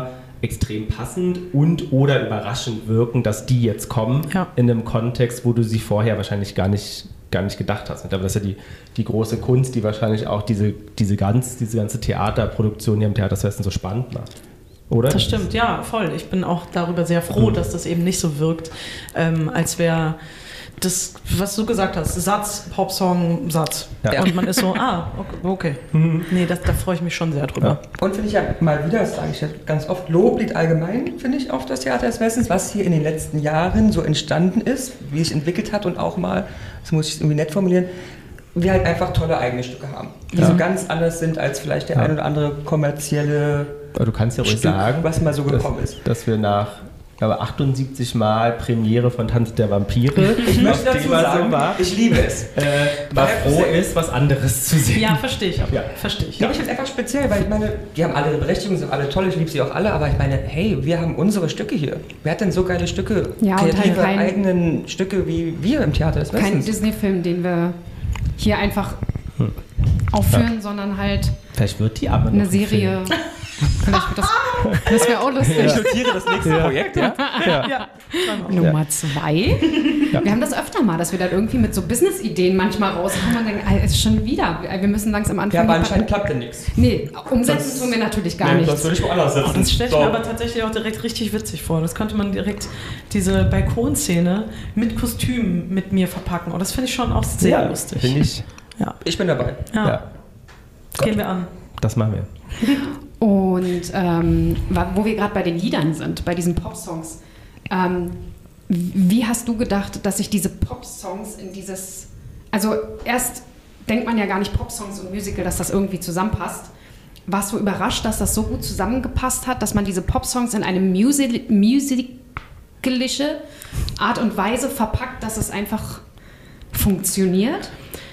[SPEAKER 3] extrem passend und oder überraschend wirken, dass die jetzt kommen
[SPEAKER 4] Ja.
[SPEAKER 3] in einem Kontext, wo du sie vorher wahrscheinlich gar nicht, gar nicht gedacht hast. Ich glaube, das ist ja die, die große Kunst, die wahrscheinlich auch diese, diese, ganz, diese ganze Theaterproduktion hier im Theaterswesten so spannend macht. Oder?
[SPEAKER 4] Das stimmt, ja, voll. Ich bin auch darüber sehr froh, dass das eben nicht so wirkt, ähm, als wäre das, was du gesagt hast, Satz, Popsong, Satz.
[SPEAKER 3] Ja.
[SPEAKER 4] Und man ist so, ah, okay, okay. Nee, das, da freue ich mich schon sehr drüber.
[SPEAKER 2] Und finde ich ja mal wieder, das sage ich ja ganz oft, Loblied allgemein, finde ich, auf das Theater des Westens, was hier in den letzten Jahren so entstanden ist, wie es sich entwickelt hat und auch mal, das muss ich irgendwie nett formulieren, wir halt einfach tolle eigene Stücke haben, die
[SPEAKER 3] Ja.
[SPEAKER 2] so ganz anders sind als vielleicht der
[SPEAKER 3] Ja.
[SPEAKER 2] ein oder andere kommerzielle
[SPEAKER 3] Aber du kannst ja ruhig
[SPEAKER 2] Stück,
[SPEAKER 3] sagen,
[SPEAKER 2] was mal so gekommen
[SPEAKER 3] dass,
[SPEAKER 2] ist.
[SPEAKER 3] dass wir nach ich glaube, achtundsiebzig Mal Premiere von Tanz der Vampire,
[SPEAKER 2] Ich möchte
[SPEAKER 3] auf
[SPEAKER 2] dazu
[SPEAKER 3] Thema
[SPEAKER 2] sagen,
[SPEAKER 3] so war,
[SPEAKER 2] ich liebe es.
[SPEAKER 3] äh, mal
[SPEAKER 2] Daher
[SPEAKER 3] froh
[SPEAKER 2] sehr-
[SPEAKER 3] ist, was anderes zu sehen.
[SPEAKER 4] Ja, verstehe ich.
[SPEAKER 3] Ja.
[SPEAKER 4] Verstehe ich.
[SPEAKER 2] Ja, aber ich finde es einfach speziell, weil ich meine, die haben alle ihre Berechtigung, sind alle toll, ich liebe sie auch alle, aber ich meine, hey, wir haben unsere Stücke hier. Wer hat denn so geile Stücke,
[SPEAKER 1] Ja, und halt
[SPEAKER 2] kreative,
[SPEAKER 1] kein-
[SPEAKER 2] eigenen Stücke wie wir im Theater des
[SPEAKER 1] Kein
[SPEAKER 2] Westens?
[SPEAKER 1] Disney-Film, den wir hier einfach aufführen, sondern halt
[SPEAKER 3] Vielleicht wird die aber noch
[SPEAKER 1] eine
[SPEAKER 3] ein Film.
[SPEAKER 1] Serie. Vielleicht wird das, das wäre auch lustig.
[SPEAKER 2] Ich notiere das nächste Projekt, ja?
[SPEAKER 4] Ja.
[SPEAKER 1] Nummer zwei. Wir haben das öfter mal, dass wir dann irgendwie mit so Business-Ideen manchmal rauskommen und denken, ah, es ist schon wieder. Wir müssen langsam
[SPEAKER 2] Ja,
[SPEAKER 1] anfangen.
[SPEAKER 2] aber
[SPEAKER 1] die
[SPEAKER 2] anscheinend
[SPEAKER 1] Patent-
[SPEAKER 2] klappt denn nichts.
[SPEAKER 1] Nee, umsetzen
[SPEAKER 2] Das-
[SPEAKER 1] tun wir natürlich gar
[SPEAKER 2] Nee,
[SPEAKER 1] nichts.
[SPEAKER 2] das würde ich woanders setzen.
[SPEAKER 4] Das stelle ich
[SPEAKER 2] So.
[SPEAKER 4] mir aber tatsächlich auch direkt richtig witzig vor. Das könnte man direkt, diese Balkonszene mit Kostüm mit mir verpacken. Und das finde ich schon auch sehr
[SPEAKER 3] Ja,
[SPEAKER 4] lustig.
[SPEAKER 3] Finde ich.
[SPEAKER 4] Ja.
[SPEAKER 2] Ich bin dabei.
[SPEAKER 4] Ja.
[SPEAKER 3] Ja,
[SPEAKER 4] Gehen wir an.
[SPEAKER 3] das machen wir.
[SPEAKER 1] Und ähm, wa- wo wir gerade bei den Liedern sind, bei diesen Pop-Songs, ähm, wie hast du gedacht, dass sich diese Pop-Songs in dieses, also erst denkt man ja gar nicht Pop-Songs und Musical, dass das irgendwie zusammenpasst. Warst du überrascht, dass das so gut zusammengepasst hat, dass man diese Pop-Songs in eine Musi- musicalische Art und Weise verpackt, dass es einfach funktioniert?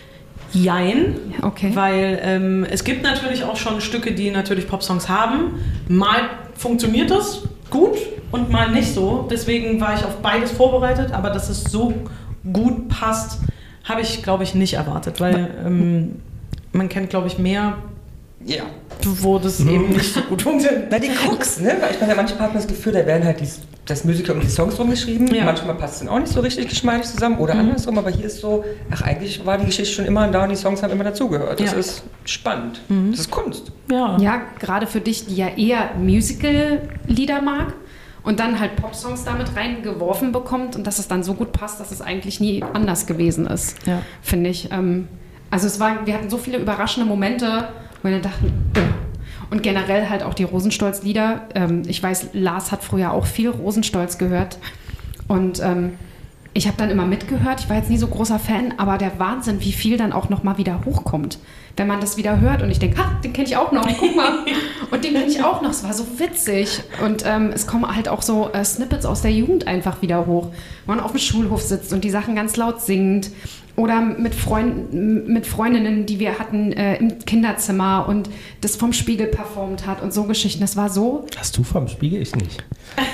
[SPEAKER 4] Jein.
[SPEAKER 1] Okay.
[SPEAKER 4] Weil ähm, es gibt natürlich auch schon Stücke, die natürlich Popsongs haben. Mal funktioniert das gut und mal nicht so. Deswegen war ich auf beides vorbereitet, aber dass es so gut passt, habe ich, glaube ich, nicht erwartet. Weil ähm, man kennt, glaube ich, mehr,
[SPEAKER 2] Ja.
[SPEAKER 4] wo das eben nicht so gut funktioniert.
[SPEAKER 2] Na, die Krux, ne? Weil ich meine, manchmal hat man das Gefühl, da werden halt die, das Musical um die Songs rumgeschrieben.
[SPEAKER 4] Ja.
[SPEAKER 2] Manchmal passt es dann auch nicht so richtig geschmeidig zusammen oder andersrum, aber hier ist so, ach, eigentlich war die Geschichte schon immer da und die Songs haben immer dazugehört. Das
[SPEAKER 4] Ja.
[SPEAKER 2] ist spannend. Das ist Kunst.
[SPEAKER 4] Ja.
[SPEAKER 1] Ja, gerade für dich, die ja eher Musical-Lieder mag und dann halt Popsongs damit reingeworfen bekommt und dass es dann so gut passt, dass es eigentlich nie anders gewesen ist,
[SPEAKER 4] Ja.
[SPEAKER 1] finde ich. Ähm, also es war, wir hatten so viele überraschende Momente, wo wir dann dachten, oh. Und generell halt auch die Rosenstolz-Lieder. Ähm, ich weiß, Lars hat früher auch viel Rosenstolz gehört und ähm, ich habe dann immer mitgehört. Ich war jetzt nie so großer Fan, aber der Wahnsinn, wie viel dann auch noch mal wieder hochkommt, wenn man das wieder hört und ich denke, ha, den kenne ich auch noch, guck mal. Und den kenne ich auch noch, es war so witzig. Und ähm, es kommen halt auch so äh, Snippets aus der Jugend einfach wieder hoch, wo man auf dem Schulhof sitzt und die Sachen ganz laut singt. Oder mit, Freund, mit Freundinnen, die wir hatten äh, im Kinderzimmer und das vom Spiegel performt hat und so Geschichten. Das war so,
[SPEAKER 3] Hast du vom Spiegel? Ich nicht.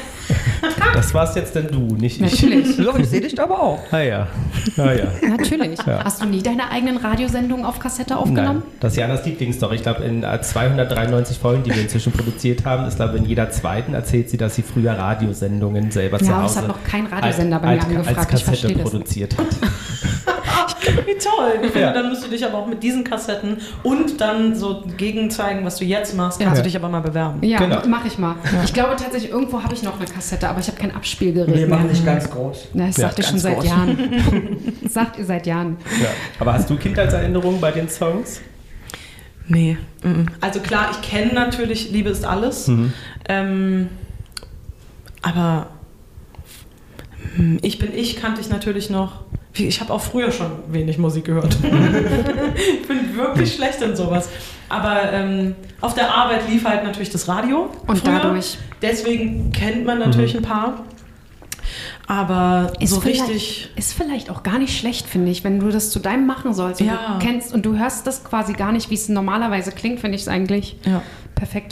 [SPEAKER 3] Das war's jetzt denn du, nicht ich.
[SPEAKER 1] natürlich.
[SPEAKER 2] So, ich sehe dich da aber auch.
[SPEAKER 3] Ah ja. Ah, ja.
[SPEAKER 1] Natürlich.
[SPEAKER 3] Ja.
[SPEAKER 1] Hast du nie deine eigenen Radiosendungen auf Kassette aufgenommen?
[SPEAKER 3] Nein, das ist Janas Lieblingsstory. Ich glaube, in äh, zweihundertdreiundneunzig Folgen, die wir inzwischen produziert haben, ist, glaube ich, in jeder zweiten erzählt sie, dass sie früher Radiosendungen selber zu
[SPEAKER 1] Ja, aber
[SPEAKER 3] Hause
[SPEAKER 1] es hat noch kein Radiosender bei mir
[SPEAKER 3] als,
[SPEAKER 1] angefragt.
[SPEAKER 3] als
[SPEAKER 1] Ich
[SPEAKER 3] Kassette
[SPEAKER 1] verstehe das.
[SPEAKER 3] produziert hat.
[SPEAKER 4] Wie toll. Ich finde,
[SPEAKER 3] Ja.
[SPEAKER 4] dann musst du dich aber auch mit diesen Kassetten und dann so gegen zeigen, was du jetzt machst, kannst
[SPEAKER 1] Ja.
[SPEAKER 4] du dich aber mal bewerben.
[SPEAKER 1] Ja,
[SPEAKER 3] Genau.
[SPEAKER 1] mache ich mal. Ich glaube tatsächlich, irgendwo habe ich noch eine Kassette, aber ich habe kein Abspielgerät
[SPEAKER 2] Wir
[SPEAKER 1] mehr.
[SPEAKER 2] machen nicht ganz groß.
[SPEAKER 1] Na, das
[SPEAKER 3] Ja,
[SPEAKER 1] sagt ihr schon
[SPEAKER 2] ganz
[SPEAKER 1] seit
[SPEAKER 2] groß.
[SPEAKER 1] Jahren. Das sagt ihr seit Jahren.
[SPEAKER 3] Ja. Aber hast du Kindheitserinnerungen bei den Songs?
[SPEAKER 4] Nee. mhm. Also klar, ich kenne natürlich Liebe ist alles. Ähm, aber hm, Ich bin ich kannte ich natürlich noch. Wie- Ich habe auch früher schon wenig Musik gehört. Ich bin wirklich schlecht in sowas. Aber ähm, auf der Arbeit lief halt natürlich das Radio.
[SPEAKER 1] Und
[SPEAKER 4] früher.
[SPEAKER 1] dadurch-
[SPEAKER 4] Deswegen kennt man natürlich ein paar. Aber
[SPEAKER 1] Ist
[SPEAKER 4] so
[SPEAKER 1] vielleicht-
[SPEAKER 4] richtig.
[SPEAKER 1] Ist vielleicht auch gar nicht schlecht, finde ich, wenn du das zu deinem machen sollst und
[SPEAKER 4] Ja.
[SPEAKER 1] du kennst und du hörst das quasi gar nicht, wie es normalerweise klingt, finde ich es eigentlich
[SPEAKER 4] Ja.
[SPEAKER 1] perfekt.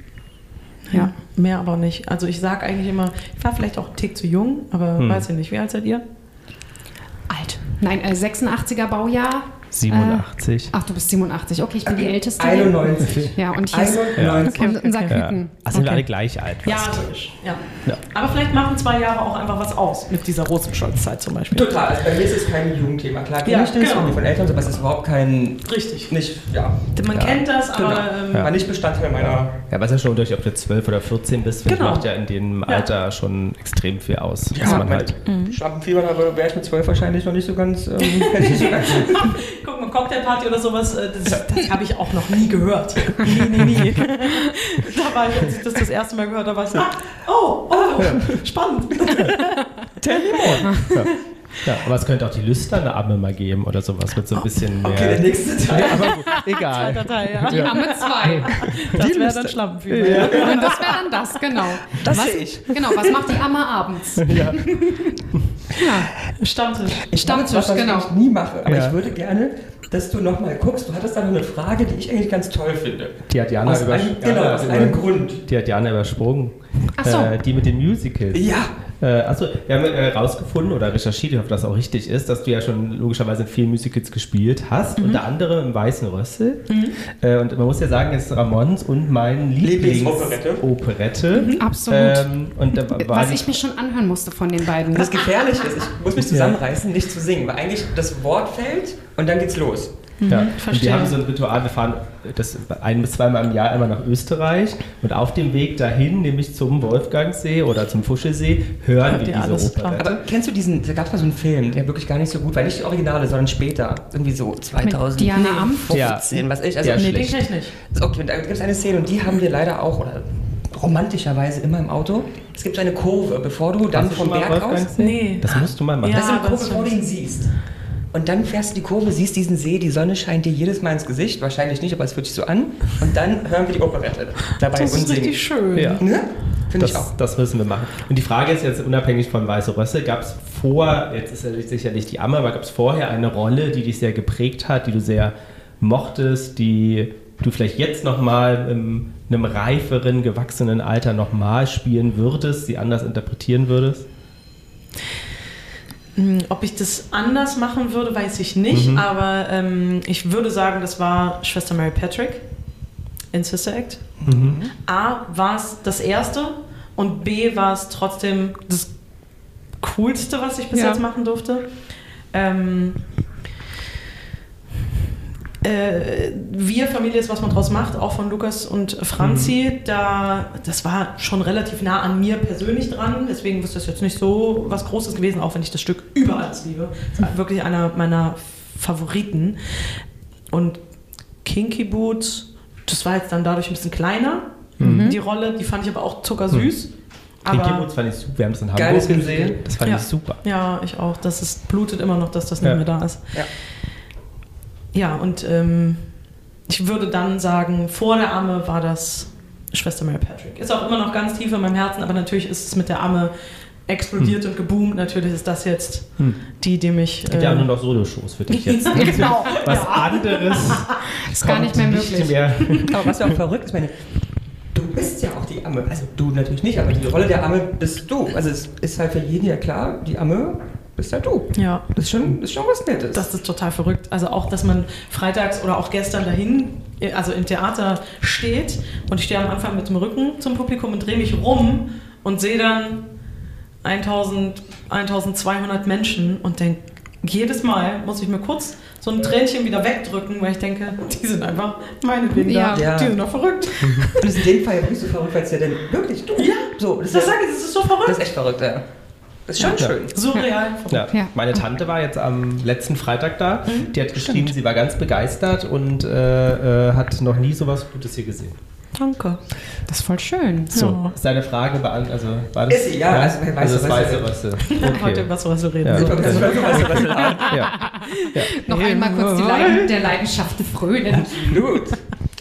[SPEAKER 4] Ja, mehr aber nicht. Also ich sage eigentlich immer, ich war vielleicht auch einen Tick zu jung, aber
[SPEAKER 3] Hm.
[SPEAKER 4] weiß ich nicht. Wie alt seid ihr?
[SPEAKER 1] Alt. Nein, äh, sechsundachtziger Baujahr.
[SPEAKER 3] siebenundachtzig.
[SPEAKER 1] Äh, ach, du bist siebenundachtzig. Okay, ich bin die Älteste.
[SPEAKER 2] einundneunzig.
[SPEAKER 1] Ja, und hier ist
[SPEAKER 2] einundneunzig.
[SPEAKER 1] und unser
[SPEAKER 3] Ja.
[SPEAKER 1] Küken.
[SPEAKER 3] Also sind wir
[SPEAKER 1] Okay.
[SPEAKER 3] alle gleich alt.
[SPEAKER 4] Ja,
[SPEAKER 3] fast.
[SPEAKER 4] logisch. Ja.
[SPEAKER 3] Ja.
[SPEAKER 4] Aber vielleicht machen zwei Jahre auch einfach was aus mit dieser Rosenstolz-Zeit zum Beispiel.
[SPEAKER 2] Total, also bei mir ist es kein Jugendthema. Klar kenne
[SPEAKER 4] Ja,
[SPEAKER 2] ich das,
[SPEAKER 4] genau.
[SPEAKER 2] irgendwie von Eltern, aber es ist überhaupt kein,
[SPEAKER 4] Richtig.
[SPEAKER 2] nicht, ja,
[SPEAKER 4] Man
[SPEAKER 3] Ja.
[SPEAKER 4] kennt das, aber
[SPEAKER 2] Genau.
[SPEAKER 4] ähm,
[SPEAKER 2] war nicht Bestandteil meiner...
[SPEAKER 3] Ja, weiß ja schon, ob du zwölf oder vierzehn bist, finde ich,
[SPEAKER 4] Genau.
[SPEAKER 3] macht ja in dem Alter schon extrem viel aus. dass
[SPEAKER 2] Ja,
[SPEAKER 3] man halt,
[SPEAKER 2] mit Schlampenfieber, da wäre ich mit zwölf wahrscheinlich noch nicht so ganz... Ähm, hätte ich nicht so ganz
[SPEAKER 4] guck mal, Cocktailparty oder sowas, äh, das, das habe ich auch noch nie gehört. Nie, nie, nie. Da war ich, als ich das das erste Mal gehört habe, war ich so, ah, oh, oh, spannend.
[SPEAKER 3] Tell me more. Ja. Ja, aber es könnte auch die lüsterne Amme mal geben oder sowas mit so ein bisschen mehr.
[SPEAKER 2] Okay, der nächste Teil.
[SPEAKER 3] Ja, aber gut, egal.
[SPEAKER 4] Zweiter Teil, ja.
[SPEAKER 1] Die Amme zwei.
[SPEAKER 4] Das wäre dann Schlampenfieber. Ja.
[SPEAKER 1] Und das wäre dann das, genau.
[SPEAKER 2] Das
[SPEAKER 1] was,
[SPEAKER 2] sehe ich.
[SPEAKER 1] Genau, was macht die Amme abends?
[SPEAKER 3] Ja.
[SPEAKER 1] Ja,
[SPEAKER 4] Stammtisch.
[SPEAKER 2] Ich
[SPEAKER 1] Stammtisch,
[SPEAKER 2] was, was
[SPEAKER 1] genau.
[SPEAKER 2] ich nie mache, aber
[SPEAKER 3] Ja.
[SPEAKER 2] ich würde gerne, dass du nochmal guckst. Du hattest da noch eine Frage, die ich eigentlich ganz toll finde.
[SPEAKER 3] Die hat Jana
[SPEAKER 2] Aus
[SPEAKER 3] über,
[SPEAKER 2] einem, genau,
[SPEAKER 3] Jana
[SPEAKER 2] aus
[SPEAKER 3] über-
[SPEAKER 2] einem Grund.
[SPEAKER 3] Die hat Jana übersprungen.
[SPEAKER 1] Ach so.
[SPEAKER 3] Äh, die mit den Musicals.
[SPEAKER 2] Ja.
[SPEAKER 3] Äh, achso, wir haben äh, rausgefunden oder recherchiert, ich hoffe, dass das auch richtig ist, dass du ja schon logischerweise in vielen Musicals gespielt hast, unter anderem im Weißen Rössel. Äh, und man muss ja sagen, es ist Ramons und mein
[SPEAKER 2] Lieblingsoperette.
[SPEAKER 3] Lieblingsoperette.
[SPEAKER 1] absolut.
[SPEAKER 3] Ähm, und da war
[SPEAKER 1] Was
[SPEAKER 3] die-
[SPEAKER 1] ich mir schon anhören musste von den beiden.
[SPEAKER 2] Das Gefährliche ist, ich muss mich zusammenreißen, nicht zu singen, weil eigentlich das Wort fällt und dann geht's los.
[SPEAKER 3] Ja, und
[SPEAKER 4] verstehe.
[SPEAKER 3] wir haben so ein Ritual, wir fahren das ein bis zweimal im Jahr einmal nach Österreich und auf dem Weg dahin, nämlich zum Wolfgangsee oder zum Fuschelsee, hören
[SPEAKER 4] Hört
[SPEAKER 3] wir
[SPEAKER 4] ihr
[SPEAKER 3] diese
[SPEAKER 4] alles
[SPEAKER 3] Operette.
[SPEAKER 2] Aber kennst du diesen, da gab es mal so einen Film, der wirklich gar nicht so gut war, nicht die Originale, sondern später, irgendwie so zweitausend
[SPEAKER 1] Diana Amp?
[SPEAKER 2] fünfzehn, was ich, also
[SPEAKER 3] Ja,
[SPEAKER 4] Nee, den
[SPEAKER 3] schlecht.
[SPEAKER 4] kenn ich nicht.
[SPEAKER 2] okay, und da gibt es eine Szene und die haben wir leider auch, oder romantischerweise immer im Auto. Es gibt so eine Kurve, bevor du dann
[SPEAKER 3] Hast du
[SPEAKER 2] vom
[SPEAKER 3] schon mal
[SPEAKER 2] Berg aus...
[SPEAKER 3] Wolfgangsee?
[SPEAKER 4] Nee.
[SPEAKER 3] Das musst du mal machen.
[SPEAKER 4] Ja.
[SPEAKER 2] Das ist eine Kurve,
[SPEAKER 4] das
[SPEAKER 2] bevor du ihn siehst. Und dann fährst du die Kurve, siehst diesen See, die Sonne scheint dir jedes Mal ins Gesicht, wahrscheinlich nicht, aber es fühlt sich so an. Und dann hören wir die Operette dabei
[SPEAKER 4] Das
[SPEAKER 2] und
[SPEAKER 4] ist
[SPEAKER 2] singen.
[SPEAKER 4] richtig schön.
[SPEAKER 3] Ja.
[SPEAKER 2] Ne? Finde ich auch.
[SPEAKER 3] Das, das müssen wir machen. Und die Frage ist jetzt unabhängig von Weiße Rössel, gab es vor, jetzt ist ja sicherlich die Amme, aber gab es vorher eine Rolle, die dich sehr geprägt hat, die du sehr mochtest, die du vielleicht jetzt nochmal in einem reiferen, gewachsenen Alter nochmal spielen würdest, sie anders interpretieren würdest?
[SPEAKER 4] Ob ich das anders machen würde, weiß ich nicht,
[SPEAKER 3] Mhm.
[SPEAKER 4] aber ähm, ich würde sagen, das war Schwester Mary Patrick in Sister Act.
[SPEAKER 3] Mhm.
[SPEAKER 4] A, war es das erste und B, war es trotzdem das Coolste, was ich bis
[SPEAKER 1] Ja.
[SPEAKER 4] jetzt machen durfte. Ähm, äh, Wir, Familie ist, was man draus macht, auch von Lukas und Franzi, da, das war schon relativ nah an mir persönlich dran, deswegen ist das jetzt nicht so was Großes gewesen, auch wenn ich das Stück über alles liebe. Das war wirklich einer meiner Favoriten. Und Kinky Boots, das war jetzt dann dadurch ein bisschen kleiner, die Rolle, die fand ich aber auch zuckersüß.
[SPEAKER 3] Kinky
[SPEAKER 4] Aber
[SPEAKER 3] Boots fand ich super, wir haben das in
[SPEAKER 2] Geiles
[SPEAKER 3] Hamburg gesehen,
[SPEAKER 2] Musical.
[SPEAKER 3] das fand
[SPEAKER 4] Ja.
[SPEAKER 3] ich super.
[SPEAKER 4] ja, ich auch. Das ist, blutet immer noch, dass das nicht
[SPEAKER 3] Ja.
[SPEAKER 4] mehr da ist.
[SPEAKER 2] Ja.
[SPEAKER 4] Ja, und ähm, ich würde dann sagen, vor der Amme war das Schwester Mary Patrick. Ist auch immer noch ganz tief in meinem Herzen, aber natürlich ist es mit der Amme explodiert und geboomt. Natürlich ist das jetzt
[SPEAKER 3] Hm.
[SPEAKER 4] die, die mich...
[SPEAKER 3] Es gibt ja auch
[SPEAKER 4] ähm,
[SPEAKER 3] nur noch Soloshows für dich jetzt.
[SPEAKER 1] Genau.
[SPEAKER 3] Was anderes
[SPEAKER 1] Ist gar nicht mehr
[SPEAKER 3] kommt
[SPEAKER 1] möglich.
[SPEAKER 3] mehr.
[SPEAKER 2] Aber was ja auch verrückt ist, meine, du bist ja auch die Amme. Also du natürlich nicht, aber die Rolle der Amme bist du. Also es ist halt für jeden ja klar, die Amme bist halt du.
[SPEAKER 4] Ja,
[SPEAKER 2] Das ist schon, das ist schon was Nettes.
[SPEAKER 4] das ist total verrückt. Also auch, dass man freitags oder auch gestern dahin, also im Theater steht und ich stehe am Anfang mit dem Rücken zum Publikum und drehe mich rum und sehe dann eintausend, eintausendzweihundert Menschen und denke, jedes Mal muss ich mir kurz so ein Tränchen wieder wegdrücken, weil ich denke, die sind einfach meinetwegen
[SPEAKER 1] Ja.
[SPEAKER 4] da.
[SPEAKER 2] Ja.
[SPEAKER 4] Die sind doch verrückt.
[SPEAKER 2] Und das ist in dem Fall ja wirklich so verrückt, weil es ja dann wirklich du.
[SPEAKER 4] Ja,
[SPEAKER 2] So, das,
[SPEAKER 4] das
[SPEAKER 2] ist, ja,
[SPEAKER 4] sage ich, das ist so
[SPEAKER 2] das
[SPEAKER 4] verrückt.
[SPEAKER 2] ist echt verrückt, ja. Das ist schon
[SPEAKER 3] Ja.
[SPEAKER 2] schön.
[SPEAKER 4] Surreal.
[SPEAKER 3] Ja.
[SPEAKER 1] Ja.
[SPEAKER 3] Meine Tante war jetzt am letzten Freitag da.
[SPEAKER 4] Mhm.
[SPEAKER 3] Die hat geschrieben, sie war ganz begeistert und äh, äh, hat noch nie sowas Gutes hier gesehen.
[SPEAKER 4] Danke.
[SPEAKER 1] Das ist voll schön.
[SPEAKER 3] So,
[SPEAKER 4] Ja.
[SPEAKER 3] ist deine Frage beantwortet? Also, war das,
[SPEAKER 2] Ist sie, ja, also bei
[SPEAKER 3] also das
[SPEAKER 2] Weiße
[SPEAKER 3] weiße Rössel.
[SPEAKER 4] Heute
[SPEAKER 3] Okay.
[SPEAKER 4] was was wir reden.
[SPEAKER 3] Ja.
[SPEAKER 2] Ich wollte gerade sagen, was du- was du haben.
[SPEAKER 3] Ja.
[SPEAKER 1] Noch einmal kurz die Leiden, der Leidenschaft frönen.
[SPEAKER 2] Absolut.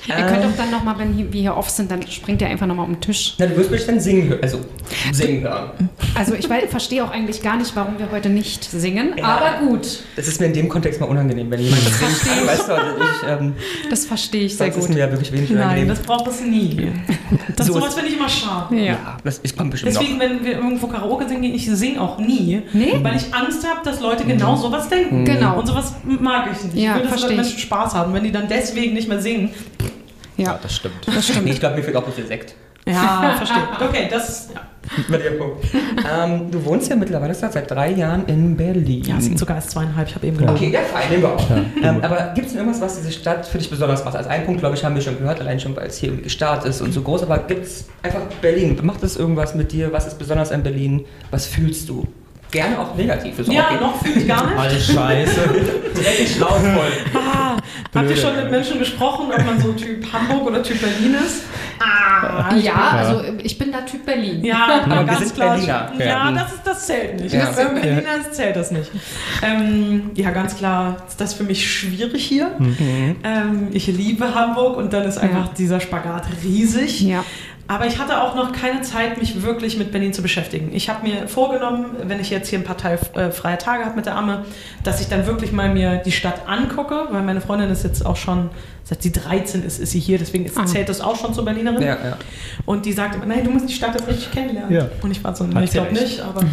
[SPEAKER 1] Ihr könnt doch dann nochmal, wenn wir hier off sind, dann springt ihr einfach nochmal um den Tisch.
[SPEAKER 2] Na, du wirst mich dann singen hören. Also, singen hören.
[SPEAKER 1] Also ich weiß, verstehe auch eigentlich gar nicht, warum wir heute nicht singen, ja, aber gut.
[SPEAKER 2] Das ist mir in dem Kontext mal unangenehm, wenn jemand das singt. Kann, weißt du, also ich, ähm,
[SPEAKER 1] das verstehe ich sehr gut.
[SPEAKER 2] Das ist mir ja wirklich wenig
[SPEAKER 4] Nein,
[SPEAKER 2] unangenehm.
[SPEAKER 4] das braucht es nie. Das
[SPEAKER 2] So
[SPEAKER 4] sowas
[SPEAKER 2] ist-
[SPEAKER 4] finde ich immer schade.
[SPEAKER 1] Ja.
[SPEAKER 2] Ja, das, ich komme bestimmt
[SPEAKER 4] Deswegen,
[SPEAKER 2] noch.
[SPEAKER 4] wenn wir irgendwo Karaoke singen, ich singe auch nie,
[SPEAKER 1] Nee?
[SPEAKER 4] weil ich Angst habe, dass Leute genau sowas denken.
[SPEAKER 1] Genau.
[SPEAKER 4] Und sowas mag ich nicht.
[SPEAKER 1] Ja,
[SPEAKER 4] ich will, dass
[SPEAKER 1] versteh ich.
[SPEAKER 4] Menschen Spaß haben. Wenn die dann deswegen nicht mehr singen,
[SPEAKER 1] Ja,
[SPEAKER 3] das stimmt.
[SPEAKER 1] das stimmt.
[SPEAKER 2] Nee, ich glaube, mir fehlt auch ein bisschen Sekt.
[SPEAKER 4] ja, verstehe. Okay, das, ja.
[SPEAKER 2] Bei dir, Punkt. ähm, du wohnst ja mittlerweile seit drei Jahren in Berlin.
[SPEAKER 4] Ja, es sind sogar erst zweieinhalb, ich habe eben gelogen.
[SPEAKER 2] Okay, ja, fein, nehmen wir auch. ähm, aber gibt es denn irgendwas, was diese Stadt für dich besonders macht? Also einen Punkt, glaube ich, haben wir schon gehört, allein schon, weil es hier irgendwie gestartet ist und so groß. Aber gibt es einfach Berlin? Macht das irgendwas mit dir? Was ist besonders an Berlin? Was fühlst du? Gerne auch negativ. Ist auch
[SPEAKER 4] Ja,
[SPEAKER 2] okay.
[SPEAKER 4] noch fühle ich gar nicht.
[SPEAKER 3] Alles scheiße.
[SPEAKER 2] Dreckig, schlauchvoll.
[SPEAKER 4] Ah, habt ihr schon mit Menschen gesprochen, ob man so Typ Hamburg oder Typ Berlin ist? Ah, ich
[SPEAKER 1] Ja, also ich bin da Typ Berlin.
[SPEAKER 4] Ja,
[SPEAKER 2] Aber wir
[SPEAKER 4] ganz
[SPEAKER 2] sind
[SPEAKER 4] klar.
[SPEAKER 2] Berliner.
[SPEAKER 4] Ja,
[SPEAKER 2] Ja.
[SPEAKER 4] das, ist, das zählt nicht.
[SPEAKER 2] Ja.
[SPEAKER 4] Das, äh, Berliner das zählt das nicht. Ähm, ja, ganz klar ist das für mich schwierig hier. Ähm, ich liebe Hamburg und dann ist einfach
[SPEAKER 1] Ja.
[SPEAKER 4] dieser Spagat riesig.
[SPEAKER 1] Ja.
[SPEAKER 4] Aber ich hatte auch noch keine Zeit, mich wirklich mit Berlin zu beschäftigen. Ich habe mir vorgenommen, wenn ich jetzt hier ein paar Teil, äh, freie Tage habe mit der Amme, dass ich dann wirklich mal mir die Stadt angucke, weil meine Freundin ist jetzt auch schon, seit sie dreizehn ist, ist sie hier, deswegen ist,
[SPEAKER 1] Ah.
[SPEAKER 4] zählt das auch schon zur Berlinerin.
[SPEAKER 2] Ja, ja.
[SPEAKER 4] Und die sagt immer, nein, du musst die Stadt jetzt richtig kennenlernen.
[SPEAKER 3] Ja.
[SPEAKER 4] Und ich war so, nee,
[SPEAKER 3] Hat
[SPEAKER 4] ich
[SPEAKER 3] sie
[SPEAKER 4] glaube
[SPEAKER 3] recht.
[SPEAKER 4] nicht, aber...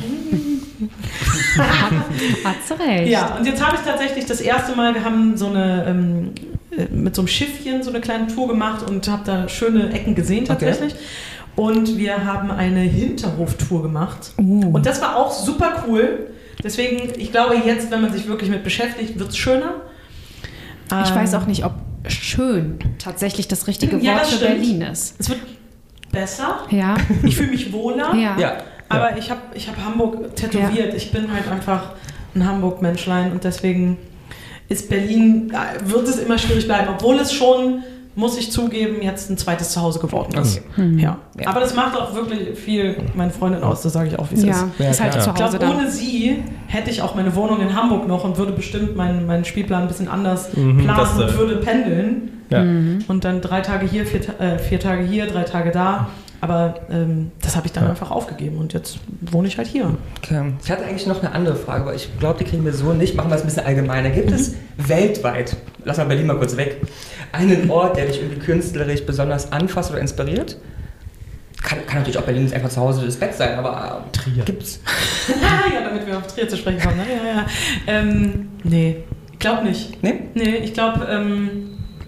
[SPEAKER 1] Hat sie recht.
[SPEAKER 4] Ja, und jetzt habe ich tatsächlich das erste Mal, wir haben so eine, ähm, äh, mit so einem Schiffchen so eine kleine Tour gemacht und habe da schöne Ecken gesehen tatsächlich. Und wir haben eine Hinterhoftour gemacht.
[SPEAKER 1] Uh.
[SPEAKER 4] Und das war auch super cool. Deswegen, ich glaube jetzt, wenn man sich wirklich mit beschäftigt, wird es schöner.
[SPEAKER 1] Ich
[SPEAKER 4] Ähm,
[SPEAKER 1] weiß auch nicht, ob schön tatsächlich das richtige
[SPEAKER 4] Ja,
[SPEAKER 1] Wort
[SPEAKER 4] das
[SPEAKER 1] für
[SPEAKER 4] stimmt.
[SPEAKER 1] Berlin ist.
[SPEAKER 4] Es wird besser.
[SPEAKER 1] Ja.
[SPEAKER 4] Ich fühle mich wohler.
[SPEAKER 1] Ja.
[SPEAKER 2] Ja.
[SPEAKER 4] Aber ich habe ich hab Hamburg tätowiert. Ich bin halt einfach ein Hamburg-Menschlein und deswegen ist Berlin, äh, wird es immer schwierig bleiben, obwohl es schon, muss ich zugeben, jetzt ein zweites Zuhause geworden ist.
[SPEAKER 2] Okay.
[SPEAKER 4] Ja.
[SPEAKER 2] Ja.
[SPEAKER 4] Aber das macht auch wirklich viel meine Freundin aus, das sage ich auch, wie es
[SPEAKER 1] Ja,
[SPEAKER 4] ist.
[SPEAKER 2] Ja,
[SPEAKER 1] ist halt
[SPEAKER 2] klar.
[SPEAKER 1] zu
[SPEAKER 4] Ich
[SPEAKER 1] Hause
[SPEAKER 4] glaube,
[SPEAKER 1] dann.
[SPEAKER 4] ohne sie hätte ich auch meine Wohnung in Hamburg noch und würde bestimmt meinen, meinen Spielplan ein bisschen anders
[SPEAKER 3] Mhm,
[SPEAKER 4] planen
[SPEAKER 3] das, äh,
[SPEAKER 4] und würde pendeln.
[SPEAKER 3] Ja.
[SPEAKER 4] Und dann drei Tage hier, vier, Ta- äh, vier Tage hier, drei Tage da. Aber ähm, das habe ich dann
[SPEAKER 3] Ja.
[SPEAKER 4] einfach aufgegeben und jetzt wohne ich halt hier.
[SPEAKER 2] Okay. Ich hatte eigentlich noch eine andere Frage, aber ich glaube, die kriegen wir so nicht. Machen wir es ein bisschen allgemeiner. Gibt es weltweit, lass mal Berlin mal kurz weg, einen Ort, der dich irgendwie künstlerisch besonders anfasst oder inspiriert? Kann, kann natürlich auch Berlin nicht einfach zu Hause das Bett sein, aber
[SPEAKER 3] Trier.
[SPEAKER 2] gibt's?
[SPEAKER 4] ja, damit wir auf Trier zu sprechen kommen. Ne? Ja, ja. Ähm, nee, ich glaube nicht.
[SPEAKER 2] Nee?
[SPEAKER 4] Nee, ich glaube, ähm,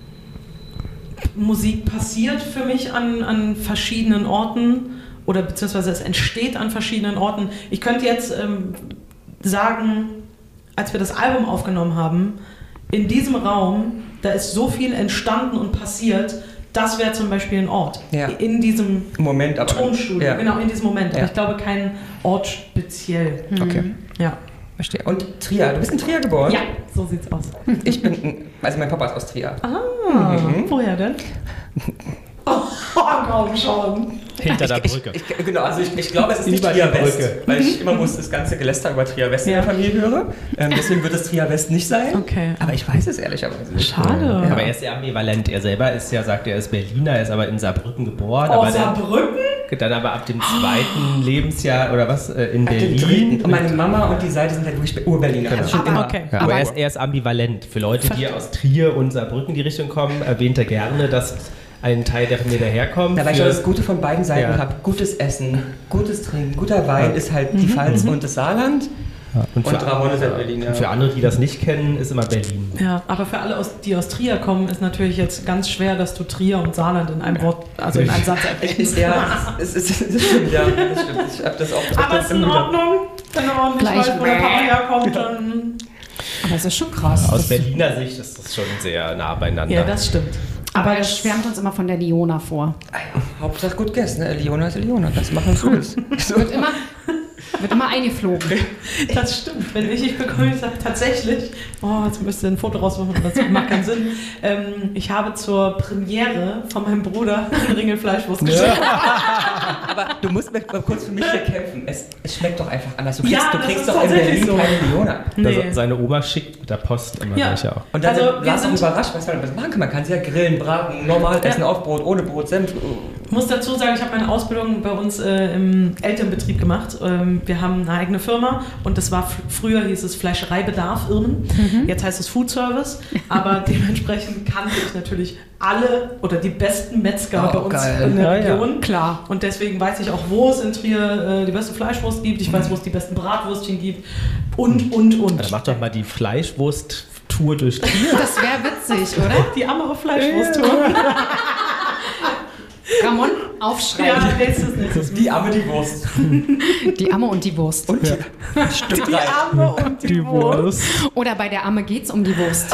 [SPEAKER 4] Musik passiert für mich an, an verschiedenen Orten oder beziehungsweise es entsteht an verschiedenen Orten. Ich könnte jetzt ähm, sagen, als wir das Album aufgenommen haben, in diesem Raum, da ist so viel entstanden und passiert, das wäre zum Beispiel ein Ort.
[SPEAKER 2] Ja.
[SPEAKER 4] In diesem
[SPEAKER 2] Moment, aber.
[SPEAKER 4] Tonstudio,
[SPEAKER 2] Ja.
[SPEAKER 4] genau, in diesem Moment. Aber
[SPEAKER 2] Ja.
[SPEAKER 4] ich glaube, kein Ort speziell.
[SPEAKER 2] Okay,
[SPEAKER 4] Ja.
[SPEAKER 2] verstehe. Und Trier, du bist in Trier geboren?
[SPEAKER 4] Ja, so sieht's aus.
[SPEAKER 2] Ich bin, also mein Papa ist aus Trier.
[SPEAKER 4] Ah,
[SPEAKER 2] Mhm.
[SPEAKER 4] woher denn? Oh, kaum schon.
[SPEAKER 3] Hinter der
[SPEAKER 2] Ich,
[SPEAKER 3] Brücke.
[SPEAKER 2] ich, genau, also ich, ich glaube, es ist nicht
[SPEAKER 3] Über die
[SPEAKER 2] Trier West,
[SPEAKER 3] Brücke.
[SPEAKER 2] weil ich immer muss das ganze Geläster über Trier West
[SPEAKER 4] Ja.
[SPEAKER 2] in der Familie höre. Ähm, deswegen wird es Trier West nicht sein.
[SPEAKER 4] Okay.
[SPEAKER 2] Aber ich weiß es ehrlicherweise nicht.
[SPEAKER 4] Schade.
[SPEAKER 2] Ja.
[SPEAKER 3] Aber er ist ja ambivalent. Er selber ist ja, sagt er, er ist Berliner, er ist aber in Saarbrücken geboren.
[SPEAKER 4] Oh,
[SPEAKER 3] aber
[SPEAKER 4] Saarbrücken?
[SPEAKER 3] Dann, dann aber ab dem zweiten Lebensjahr oder was äh, in
[SPEAKER 2] Ab dem
[SPEAKER 3] Berlin.
[SPEAKER 2] dritten. Und meine Mama und die Seite sind halt wirklich Ur-Berliner.
[SPEAKER 3] Genau.
[SPEAKER 2] Also schon
[SPEAKER 4] Ah,
[SPEAKER 2] immer.
[SPEAKER 4] okay.
[SPEAKER 3] Ja,
[SPEAKER 1] Aber-
[SPEAKER 3] aber er ist, er ist ambivalent. Für Leute, die
[SPEAKER 4] Verstehe.
[SPEAKER 3] aus Trier und Saarbrücken in die Richtung kommen, erwähnt er gerne, dass ein Teil der Familie daherkommt.
[SPEAKER 2] Ja, weil ich
[SPEAKER 3] Für-
[SPEAKER 2] auch das Gute von beiden Seiten
[SPEAKER 3] Ja.
[SPEAKER 2] habe. Gutes Essen, gutes Trinken, guter Wein
[SPEAKER 3] Ja.
[SPEAKER 2] ist halt die Pfalz und das Saarland.
[SPEAKER 3] Ja, und,
[SPEAKER 2] Und
[SPEAKER 3] für,
[SPEAKER 2] Ramon ist halt Berlin, ja.
[SPEAKER 3] und für andere, die das nicht kennen, ist immer Berlin.
[SPEAKER 4] Ja, aber für alle, aus, die aus Trier kommen, ist natürlich jetzt ganz schwer, dass du Trier und Saarland in einem Wort, also in einem Satz erwähnst.
[SPEAKER 2] Ja, es ist, es ist, das stimmt, ja. Das stimmt. Ich habe das auch
[SPEAKER 4] Aber es ist in Ordnung, wenn du auch nicht
[SPEAKER 1] Gleich
[SPEAKER 4] weißt, wo der Papa
[SPEAKER 1] bäh.
[SPEAKER 4] herkommt, dann...
[SPEAKER 1] Aber es ist schon krass.
[SPEAKER 3] Aus
[SPEAKER 1] Das-
[SPEAKER 3] Berliner Sicht ist das schon sehr nah beieinander.
[SPEAKER 4] Ja, das stimmt.
[SPEAKER 1] Aber er
[SPEAKER 4] es-
[SPEAKER 1] schwärmt uns immer von der Liona vor.
[SPEAKER 2] Ah ja, Hauptsache gut gegessen, ne? Eliona ist Eliona, das machen wir uns gut. So.
[SPEAKER 1] Wird immer, Wird immer eingeflogen.
[SPEAKER 4] Das stimmt. Wenn ich, ich bekomme ich sage tatsächlich, oh, jetzt müsst ihr ein Foto rausmachen, das macht keinen Sinn. Ähm, ich habe zur Premiere von meinem Bruder eine Ringelfleischwurst geschickt.
[SPEAKER 2] Aber du musst mal kurz für mich hier kämpfen. Es, es schmeckt doch einfach anders. Du kriegst,
[SPEAKER 4] Ja,
[SPEAKER 2] du
[SPEAKER 4] das
[SPEAKER 2] kriegst
[SPEAKER 4] ist
[SPEAKER 2] doch in
[SPEAKER 4] tatsächlich
[SPEAKER 2] Berlin
[SPEAKER 4] so.
[SPEAKER 2] keine Leona.
[SPEAKER 4] Nee.
[SPEAKER 3] Also seine Oma schickt mit der Post immer
[SPEAKER 4] Ja.
[SPEAKER 3] welche auch.
[SPEAKER 2] Und dann
[SPEAKER 4] Also,
[SPEAKER 2] also,
[SPEAKER 4] wir
[SPEAKER 2] warst du
[SPEAKER 4] sind-
[SPEAKER 2] überrascht, was man damit machen kann. Man kann sie ja grillen, braten, normal
[SPEAKER 4] Ja.
[SPEAKER 2] essen, auf Brot, ohne Brot, Senf.
[SPEAKER 4] Ich muss dazu sagen, ich habe meine Ausbildung bei uns äh, im Elternbetrieb gemacht. Ähm, wir haben eine eigene Firma und das war f- früher hieß es Fleischereibedarf Irmen.
[SPEAKER 1] Mhm.
[SPEAKER 4] Jetzt heißt es Food Service. Aber dementsprechend kannte ich natürlich alle oder die besten Metzger
[SPEAKER 2] Oh,
[SPEAKER 4] bei uns
[SPEAKER 2] geil.
[SPEAKER 4] in der
[SPEAKER 3] Ja, ja.
[SPEAKER 4] Region.
[SPEAKER 1] Klar.
[SPEAKER 4] Und deswegen weiß ich auch, wo es in Trier äh, die beste Fleischwurst gibt. Ich weiß, wo es die besten Bratwürstchen gibt. Und, und, und.
[SPEAKER 3] Dann mach doch mal die Fleischwurst-Tour durch Trier.
[SPEAKER 1] Das wäre witzig, oder?
[SPEAKER 4] Die Ammerer Fleischwurst-Tour.
[SPEAKER 1] Ramon,
[SPEAKER 4] Ja,
[SPEAKER 1] aufschreiben.
[SPEAKER 4] nächstes, nächstes.
[SPEAKER 2] Die Arme, die Wurst.
[SPEAKER 1] Die Amme und die Wurst.
[SPEAKER 2] Und die Stück
[SPEAKER 4] Die
[SPEAKER 2] drei.
[SPEAKER 4] Amme und die, Wurst.
[SPEAKER 1] Oder bei der Amme geht's um die Wurst.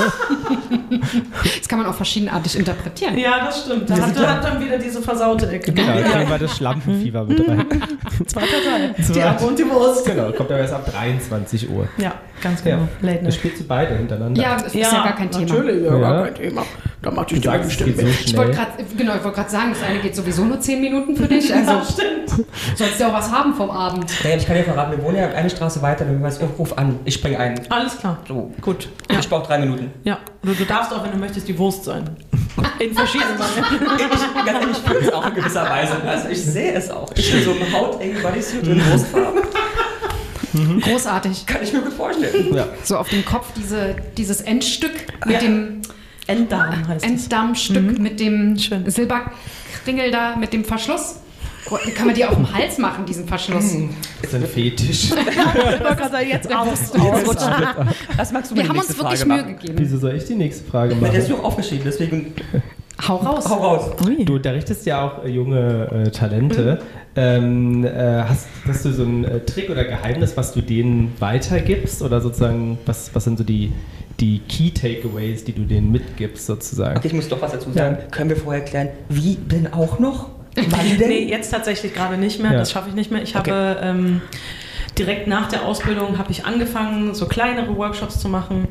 [SPEAKER 1] Das kann man auch verschiedenartig interpretieren.
[SPEAKER 4] Ja, das stimmt. Da hat, hat dann wieder diese versaute Ecke.
[SPEAKER 3] Genau, da kriegen wir das Schlampenfieber mit rein.
[SPEAKER 4] Zweiter Teil. Die
[SPEAKER 3] Zweiter.
[SPEAKER 4] Amme und die Wurst.
[SPEAKER 3] Genau, kommt aber erst ab dreiundzwanzig Uhr.
[SPEAKER 4] Ja, ganz genau.
[SPEAKER 3] Ja.
[SPEAKER 4] Late
[SPEAKER 3] Das
[SPEAKER 4] Night.
[SPEAKER 3] spielst du beide hintereinander.
[SPEAKER 1] Ja, das ist ja gar kein Thema.
[SPEAKER 4] Natürlich, ja,
[SPEAKER 3] Ja.
[SPEAKER 4] gar kein Thema. Da macht die
[SPEAKER 3] Du sagst, es geht so
[SPEAKER 1] Ich wollte
[SPEAKER 3] schnell.
[SPEAKER 1] gerade genau, ich wollte gerade sagen, das eine geht sowieso nur zehn Minuten für dich. Also
[SPEAKER 4] Ja, stimmt.
[SPEAKER 1] sollst du ja auch was haben vom Abend.
[SPEAKER 2] Naja, ich kann dir verraten, wir wohnen ja eine Straße weiter, wenn du weißt, ich ruf an, ich spring ein.
[SPEAKER 4] Alles klar.
[SPEAKER 2] So.
[SPEAKER 4] Gut.
[SPEAKER 2] Ich brauche drei Minuten.
[SPEAKER 4] Ja. Du, du darfst auch, wenn du möchtest, die Wurst sein. In verschiedenen Varianten.
[SPEAKER 2] Ich, ganz ehrlich, ich fühle es auch in gewisser Weise. Also ich sehe es auch. Ich bin so ein hautengen Bodysuit in Wurstfarbe.
[SPEAKER 1] Großartig.
[SPEAKER 2] Kann ich mir gut vorstellen.
[SPEAKER 3] Ja.
[SPEAKER 1] So auf dem Kopf diese, dieses Endstück mit
[SPEAKER 4] Ja.
[SPEAKER 1] dem
[SPEAKER 4] Enddarm heißt es.
[SPEAKER 1] Enddarmstück mit dem
[SPEAKER 4] Schön.
[SPEAKER 1] Silberkringel da, mit dem Verschluss. Oh, kann man die auf dem Hals machen, diesen Verschluss?
[SPEAKER 3] Das ist ein Fetisch.
[SPEAKER 4] Ich wollte gerade sagen, jetzt aus.
[SPEAKER 2] Was magst du
[SPEAKER 1] Wir
[SPEAKER 2] mir die
[SPEAKER 1] haben uns
[SPEAKER 2] nächste
[SPEAKER 1] wirklich
[SPEAKER 2] Frage
[SPEAKER 1] Mühe
[SPEAKER 2] machen?
[SPEAKER 1] gegeben.
[SPEAKER 3] Wieso soll ich die nächste Frage
[SPEAKER 2] Na, der ist
[SPEAKER 3] machen?
[SPEAKER 2] noch aufgeschrieben, deswegen
[SPEAKER 1] Hau raus.
[SPEAKER 2] hau raus.
[SPEAKER 3] Du unterrichtest ja auch äh, junge äh, Talente. Ähm, äh, hast, hast du so einen äh, Trick oder Geheimnis, was du denen weitergibst? Oder sozusagen, was, was sind so die, die Key Takeaways, die du denen mitgibst, sozusagen?
[SPEAKER 2] Okay, ich muss doch was dazu sagen. Können wir vorher klären, wie denn auch noch? Wann denn?
[SPEAKER 4] Nee, jetzt tatsächlich gerade nicht mehr.
[SPEAKER 3] Ja.
[SPEAKER 4] Das schaffe ich nicht mehr. Ich
[SPEAKER 2] Okay.
[SPEAKER 4] habe ähm, direkt nach der Ausbildung habe ich angefangen, so kleinere Workshops zu machen.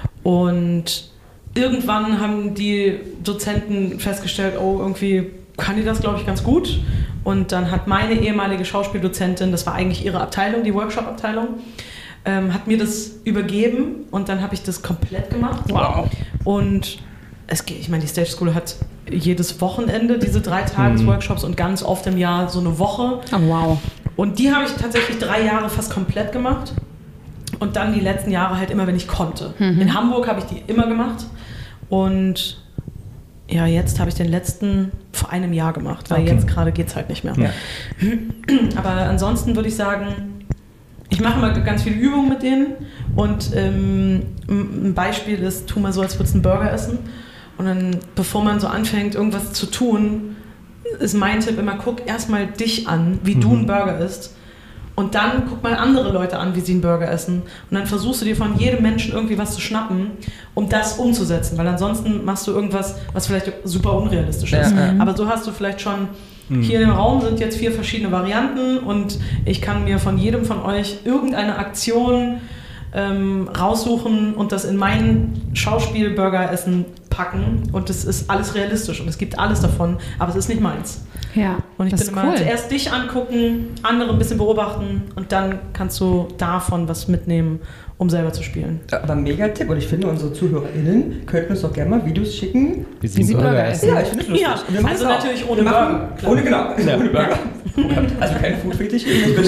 [SPEAKER 4] Und irgendwann haben die Dozenten festgestellt, oh, irgendwie kann die das, glaube ich, ganz gut. Und dann hat meine ehemalige Schauspieldozentin, das war eigentlich ihre Abteilung, die Workshop-Abteilung, ähm, hat mir das übergeben und dann habe ich das komplett gemacht.
[SPEAKER 2] Wow.
[SPEAKER 4] Und es geht, ich meine, die Stage School hat jedes Wochenende diese drei Tages-Workshops und ganz oft im Jahr so eine Woche.
[SPEAKER 1] Oh, wow.
[SPEAKER 4] Und die habe ich tatsächlich drei Jahre fast komplett gemacht. Und dann die letzten Jahre halt immer, wenn ich konnte.
[SPEAKER 1] Mhm.
[SPEAKER 4] In Hamburg habe ich die immer gemacht. Und ja, jetzt habe ich den letzten vor einem Jahr gemacht, weil
[SPEAKER 2] Okay.
[SPEAKER 4] jetzt gerade geht es halt nicht mehr.
[SPEAKER 2] Ja.
[SPEAKER 4] Aber ansonsten würde ich sagen, ich mache mal ganz viele Übungen mit denen. Und ähm, ein Beispiel ist, tu mal so, als würdest du einen Burger essen. Und dann, bevor man so anfängt, irgendwas zu tun, ist mein Tipp immer, guck erstmal dich an, wie du einen Burger isst. Und dann guck mal andere Leute an, wie sie einen Burger essen. Und dann versuchst du dir von jedem Menschen irgendwie was zu schnappen, um das umzusetzen. Weil ansonsten machst du irgendwas, was vielleicht super unrealistisch ist.
[SPEAKER 2] Ja, ja.
[SPEAKER 4] Aber so hast du vielleicht schon, hier im Raum sind jetzt vier verschiedene Varianten und ich kann mir von jedem von euch irgendeine Aktion ähm, raussuchen und das in mein Schauspiel-Burger-Essen packen. Und das ist alles realistisch und es gibt alles davon, aber es ist nicht meins.
[SPEAKER 1] Ja,
[SPEAKER 4] Und ich
[SPEAKER 1] das
[SPEAKER 4] bin
[SPEAKER 1] ist
[SPEAKER 4] immer
[SPEAKER 1] cool.
[SPEAKER 4] zuerst dich angucken, andere ein bisschen beobachten und dann kannst du davon was mitnehmen, um selber zu spielen.
[SPEAKER 2] Aber mega Tipp und ich finde, unsere ZuhörerInnen könnten uns doch gerne mal Videos schicken.
[SPEAKER 3] Wie
[SPEAKER 1] sie
[SPEAKER 3] einen
[SPEAKER 1] Burger essen.
[SPEAKER 2] Ja, ich finde es lustig.
[SPEAKER 4] Ja,
[SPEAKER 2] Und wir machen
[SPEAKER 4] also
[SPEAKER 2] es auch.
[SPEAKER 4] natürlich ohne
[SPEAKER 2] Wir machen-
[SPEAKER 4] Burger, klar.
[SPEAKER 2] Ohne, genau,
[SPEAKER 3] Ja.
[SPEAKER 2] ohne Burger. Also kein Food-Fetisch.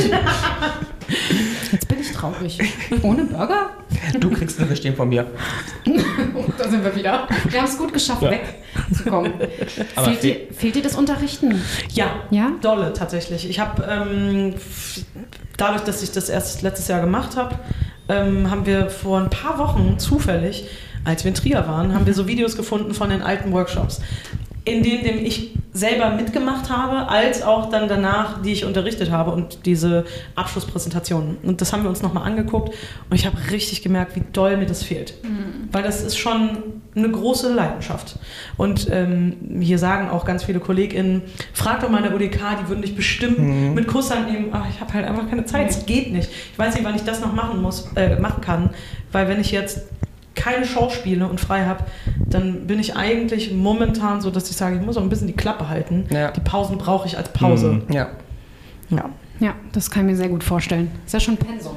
[SPEAKER 1] Jetzt bin ich traurig. Ohne Burger?
[SPEAKER 2] Du kriegst eine Verstehen von mir.
[SPEAKER 1] Da sind wir wieder. Wir haben es gut geschafft,
[SPEAKER 3] Ja.
[SPEAKER 1] wegzukommen.
[SPEAKER 3] Aber
[SPEAKER 1] Fehlt,
[SPEAKER 3] fe-
[SPEAKER 1] dir, fehlt dir das Unterrichten?
[SPEAKER 4] Ja,
[SPEAKER 1] Ja?
[SPEAKER 4] dolle tatsächlich. Ich habe ähm, f- dadurch, dass ich das erst letztes Jahr gemacht habe, ähm, haben wir vor ein paar Wochen zufällig, als wir in Trier waren, haben wir so Videos gefunden von den alten Workshops, in denen dem ich selber mitgemacht habe, als auch dann danach, die ich unterrichtet habe und diese Abschlusspräsentationen. Und das haben wir uns nochmal angeguckt und ich habe richtig gemerkt, wie doll mir das fehlt. Mhm. Weil das ist schon eine große Leidenschaft. Und ähm, hier sagen auch ganz viele KollegInnen, frag doch mal in der U D K, die würden dich bestimmt mhm. mit Kusshand nehmen. Ach, ich habe halt einfach keine Zeit, es geht nicht. Ich weiß nicht, wann ich das noch machen muss, äh, machen kann, weil wenn ich jetzt keine Show spiele und frei habe, dann bin ich eigentlich momentan so, dass ich sage, ich muss auch ein bisschen die Klappe halten. Ja. Die Pausen brauche ich als Pause.
[SPEAKER 2] Mhm. Ja.
[SPEAKER 4] Ja.
[SPEAKER 1] Ja, das kann ich mir sehr gut vorstellen. Ist ja schon Pensum.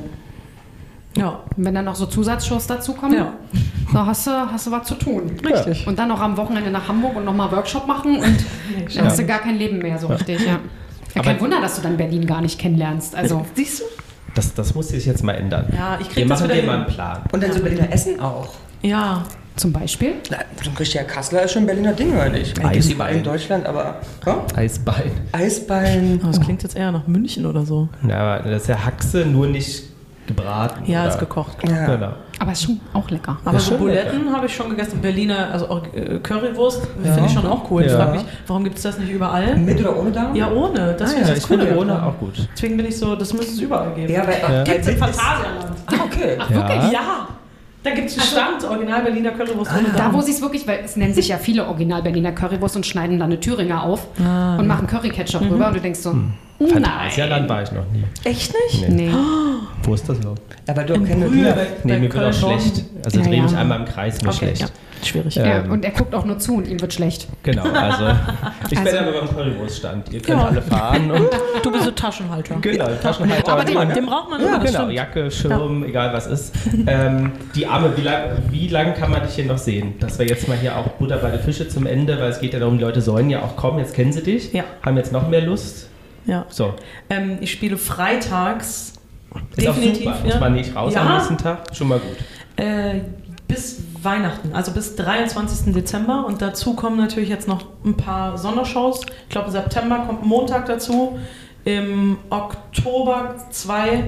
[SPEAKER 4] Ja.
[SPEAKER 1] Und wenn dann noch so Zusatzshows dazukommen,
[SPEAKER 4] ja.
[SPEAKER 1] da hast du, hast du was zu tun.
[SPEAKER 4] Richtig.
[SPEAKER 1] Und dann noch am Wochenende nach Hamburg und nochmal Workshop machen und nee, dann hast du gar kein Leben mehr so ja. richtig. Ja. Ja, kein Wunder, dass du dann Berlin gar nicht kennenlernst. Also,
[SPEAKER 4] siehst du?
[SPEAKER 3] Das, das muss sich jetzt mal ändern.
[SPEAKER 4] Ja, ich krieg
[SPEAKER 3] Wir
[SPEAKER 4] das
[SPEAKER 3] machen
[SPEAKER 4] wieder
[SPEAKER 3] dir mal
[SPEAKER 4] hin.
[SPEAKER 3] einen Plan.
[SPEAKER 2] Und dann so Berliner Essen auch.
[SPEAKER 4] Ja.
[SPEAKER 1] Zum Beispiel?
[SPEAKER 2] Na, so ein richtiger Kassler ist schon ein Berliner Ding, oder nicht?
[SPEAKER 3] Eisbein.
[SPEAKER 2] Überall in Deutschland, aber... Ja?
[SPEAKER 3] Eisbein.
[SPEAKER 2] Eisbein.
[SPEAKER 4] Oh, das klingt jetzt eher nach München oder so.
[SPEAKER 3] Ja, aber das ist ja Haxe, nur nicht gebraten.
[SPEAKER 4] Ja,
[SPEAKER 3] oder?
[SPEAKER 4] ist gekocht.
[SPEAKER 2] Ja.
[SPEAKER 3] Genau.
[SPEAKER 1] Aber ist schon auch lecker.
[SPEAKER 4] Aber
[SPEAKER 3] Ist
[SPEAKER 4] so
[SPEAKER 3] schon
[SPEAKER 4] Buletten habe ich schon gegessen. Berliner, also auch äh, Currywurst,
[SPEAKER 2] Ja.
[SPEAKER 4] finde ich schon auch cool. Ich
[SPEAKER 3] Ja.
[SPEAKER 4] frage mich, warum gibt es das nicht überall?
[SPEAKER 2] Mit oder ohne Darm?
[SPEAKER 4] Ja, ohne. Das
[SPEAKER 3] Ah,
[SPEAKER 4] finde
[SPEAKER 3] ja,
[SPEAKER 4] ich
[SPEAKER 3] ich
[SPEAKER 4] das Coole
[SPEAKER 3] finde ohne
[SPEAKER 4] daran.
[SPEAKER 3] auch gut.
[SPEAKER 4] Deswegen bin ich so, das müsste es überall geben.
[SPEAKER 2] Ja, weil...
[SPEAKER 3] Ja.
[SPEAKER 4] Gibt es im
[SPEAKER 2] weil-
[SPEAKER 4] Phantasialand.
[SPEAKER 2] Ah, okay.
[SPEAKER 1] Ach, wirklich?
[SPEAKER 4] Ja. Da gibt es einen Stand, Original Berliner Currywurst ohne
[SPEAKER 1] Da,
[SPEAKER 4] Darm.
[SPEAKER 1] wo sie es wirklich, weil es nennen sich ja viele Original Berliner Currywurst und schneiden dann eine Thüringer auf
[SPEAKER 4] Ah,
[SPEAKER 1] und machen Curry-Ketchup
[SPEAKER 4] Mhm.
[SPEAKER 1] rüber und du denkst so,
[SPEAKER 3] Hm.
[SPEAKER 1] nein.
[SPEAKER 3] Phantasialand war ich noch nie.
[SPEAKER 4] Echt nicht?
[SPEAKER 3] Nee.
[SPEAKER 1] Nee.
[SPEAKER 3] Wo ist das überhaupt?
[SPEAKER 2] Ja, weil du auch
[SPEAKER 4] In
[SPEAKER 2] keine...
[SPEAKER 4] Brühl.
[SPEAKER 2] Ja,
[SPEAKER 3] Nee,
[SPEAKER 4] Bei
[SPEAKER 3] mir wird auch
[SPEAKER 4] Köln-Bonn.
[SPEAKER 3] schlecht. Also
[SPEAKER 1] Ja,
[SPEAKER 3] drehe mich
[SPEAKER 1] ja.
[SPEAKER 3] einmal im Kreis, mir
[SPEAKER 4] Okay,
[SPEAKER 3] schlecht.
[SPEAKER 4] ja. Schwierig.
[SPEAKER 3] Ja.
[SPEAKER 1] Ja,
[SPEAKER 3] Ähm.
[SPEAKER 1] und er guckt auch nur zu und ihm wird schlecht.
[SPEAKER 3] Genau, also ich
[SPEAKER 1] Also-
[SPEAKER 3] bin aber beim Currywurststand. Ihr könnt
[SPEAKER 4] Ja.
[SPEAKER 3] alle fahren und
[SPEAKER 4] Du bist so Taschenhalter.
[SPEAKER 3] genau, Taschenhalter.
[SPEAKER 4] Aber
[SPEAKER 3] und
[SPEAKER 4] den,
[SPEAKER 3] Jacke.
[SPEAKER 4] den braucht man
[SPEAKER 3] Ja,
[SPEAKER 4] immer, das
[SPEAKER 3] genau,
[SPEAKER 4] stimmt.
[SPEAKER 3] Jacke, Schirm, egal was ist. Ähm, die Arme, wie lang, wie lang kann man dich hier noch sehen? Dass wir jetzt mal hier auch Butter bei den Fische zum Ende, weil es geht ja darum, die Leute sollen ja auch kommen, jetzt kennen sie dich,
[SPEAKER 4] Ja.
[SPEAKER 3] haben jetzt noch mehr Lust.
[SPEAKER 4] Ja.
[SPEAKER 3] So,
[SPEAKER 4] Ähm, ich spiele freitags.
[SPEAKER 3] ist auch
[SPEAKER 4] definitiv.
[SPEAKER 3] super,
[SPEAKER 4] ja.
[SPEAKER 3] muss man nicht raus
[SPEAKER 4] Ja.
[SPEAKER 3] am nächsten Tag, schon mal gut.
[SPEAKER 4] Äh, bis Weihnachten, also bis dreiundzwanzigsten Dezember. Und dazu kommen natürlich jetzt noch ein paar Sondershows. Ich glaube, im September kommt Montag dazu. Im Oktober zwei,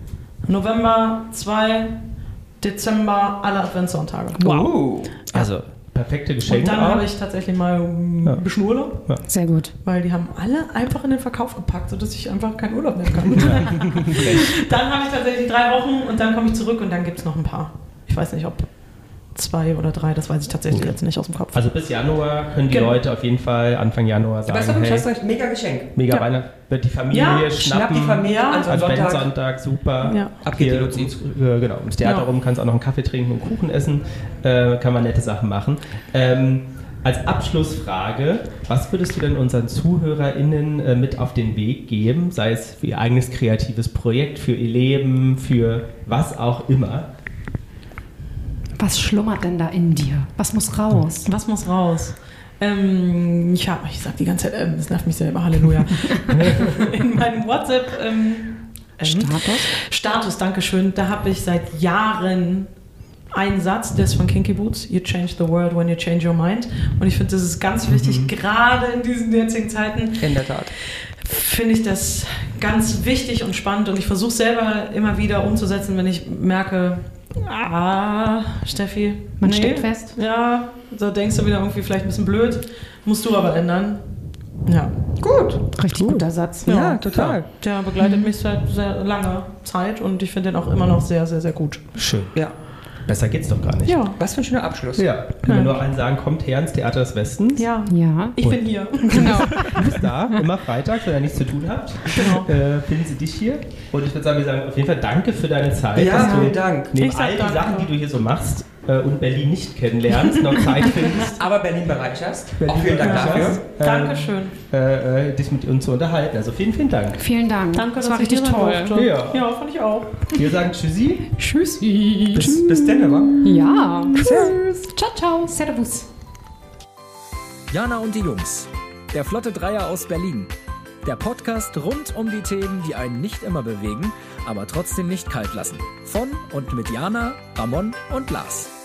[SPEAKER 4] November zwei, Dezember alle Adventssonntage.
[SPEAKER 2] Wow.
[SPEAKER 3] Also, perfekte
[SPEAKER 4] Und
[SPEAKER 3] Geschenke
[SPEAKER 4] dann
[SPEAKER 3] auch.
[SPEAKER 4] habe ich tatsächlich mal um,
[SPEAKER 3] Ja.
[SPEAKER 4] ein bisschen Urlaub,
[SPEAKER 1] Sehr gut.
[SPEAKER 4] weil die haben alle einfach in den Verkauf gepackt, sodass ich einfach keinen Urlaub nehmen kann. Dann habe ich tatsächlich drei Wochen und dann komme ich zurück und dann gibt es noch ein paar. Ich weiß nicht, ob zwei oder drei, das weiß ich tatsächlich jetzt nicht aus dem Kopf.
[SPEAKER 3] Also bis Januar können die
[SPEAKER 4] Genau.
[SPEAKER 3] Leute auf jeden Fall Anfang Januar
[SPEAKER 2] Aber ist
[SPEAKER 3] sagen,
[SPEAKER 2] doch
[SPEAKER 3] hey,
[SPEAKER 2] hey, ein mega Geschenk.
[SPEAKER 3] mega
[SPEAKER 4] Ja.
[SPEAKER 3] Weihnachten, wird die Familie
[SPEAKER 4] Ja,
[SPEAKER 3] schnappen.
[SPEAKER 2] Schnapp die Familie
[SPEAKER 4] Ja.
[SPEAKER 2] an so einem Sonntag.
[SPEAKER 3] Adventssonntag, super.
[SPEAKER 4] Ja.
[SPEAKER 2] Ab geht die
[SPEAKER 3] Hier,
[SPEAKER 2] Luzi.
[SPEAKER 3] ums- äh, genau, ums Theater
[SPEAKER 4] Ja.
[SPEAKER 3] rum kannst auch noch einen Kaffee trinken und Kuchen essen. Äh, kann man nette Sachen machen. Ähm, als Abschlussfrage, was würdest du denn unseren ZuhörerInnen äh, mit auf den Weg geben? Sei es für ihr eigenes kreatives Projekt, für ihr Leben, für was auch immer.
[SPEAKER 1] Was schlummert denn da in dir? Was muss raus?
[SPEAKER 4] Was muss raus? Ähm, ja, ich sag die ganze Zeit, ähm, das nervt mich selber, Halleluja. In meinem WhatsApp ähm, ähm,
[SPEAKER 1] Status?
[SPEAKER 4] Status, Dankeschön, da habe ich seit Jahren einen Satz, der ist von Kinky Boots, you change the world when you change your mind. Und ich finde, das ist ganz wichtig, gerade in diesen jetzigen Zeiten.
[SPEAKER 2] In der Tat.
[SPEAKER 4] Finde ich das ganz wichtig und spannend und ich versuche selber immer wieder umzusetzen, wenn ich merke, ah, Steffi,
[SPEAKER 1] Man steckt fest.
[SPEAKER 4] Ja, so denkst du wieder irgendwie vielleicht ein bisschen blöd, musst du aber ändern. Ja,
[SPEAKER 2] Gut.
[SPEAKER 1] Richtig guter Satz.
[SPEAKER 2] Ja,
[SPEAKER 4] Ja,
[SPEAKER 2] total.
[SPEAKER 4] der begleitet mich seit sehr langer Zeit und ich finde den auch immer noch sehr, sehr, sehr gut.
[SPEAKER 3] Schön.
[SPEAKER 2] Ja.
[SPEAKER 3] Besser geht's doch gar nicht.
[SPEAKER 4] Ja,
[SPEAKER 2] Was für ein schöner Abschluss.
[SPEAKER 3] Ja, können wir
[SPEAKER 4] Ja.
[SPEAKER 3] nur allen sagen, kommt her ins Theater des Westens.
[SPEAKER 4] ja.
[SPEAKER 1] Ja,
[SPEAKER 4] Ich bin hier.
[SPEAKER 1] genau.
[SPEAKER 3] Du bist da, immer freitags, wenn ihr nichts zu tun habt.
[SPEAKER 4] Genau.
[SPEAKER 3] Äh, finden sie dich hier. Und ich würde sagen, wir sagen auf jeden Fall danke für deine Zeit.
[SPEAKER 2] Ja,
[SPEAKER 3] dass du
[SPEAKER 2] vielen Dank.
[SPEAKER 3] neben
[SPEAKER 4] Ich sag
[SPEAKER 3] all die
[SPEAKER 4] danke.
[SPEAKER 3] Sachen, die du hier so machst äh, und Berlin nicht kennenlernst, noch Zeit findest.
[SPEAKER 2] Aber Berlin bereicherst.
[SPEAKER 3] Berlin
[SPEAKER 2] Auch vielen Dank
[SPEAKER 3] bereicherst,
[SPEAKER 2] dafür.
[SPEAKER 3] ähm,
[SPEAKER 4] Dankeschön.
[SPEAKER 3] Äh, äh, dich mit uns zu unterhalten. Also vielen, vielen Dank.
[SPEAKER 1] Vielen Dank.
[SPEAKER 4] Danke,
[SPEAKER 1] das
[SPEAKER 4] dass
[SPEAKER 1] war
[SPEAKER 4] ich
[SPEAKER 1] richtig
[SPEAKER 4] hier sein
[SPEAKER 1] toll.
[SPEAKER 4] durfte.
[SPEAKER 3] Ja.
[SPEAKER 4] Ja, fand ich auch.
[SPEAKER 3] Wir sagen Tschüssi.
[SPEAKER 1] Tschüssi.
[SPEAKER 2] Bis, bis dann, aber.
[SPEAKER 1] Ja. Tschüss. Ciao, ciao. Servus.
[SPEAKER 5] Jana und die Jungs. Der Flotte Dreier aus Berlin. Der Podcast rund um die Themen, die einen nicht immer bewegen, aber trotzdem nicht kalt lassen. Von und mit Jana, Ramon und Lars.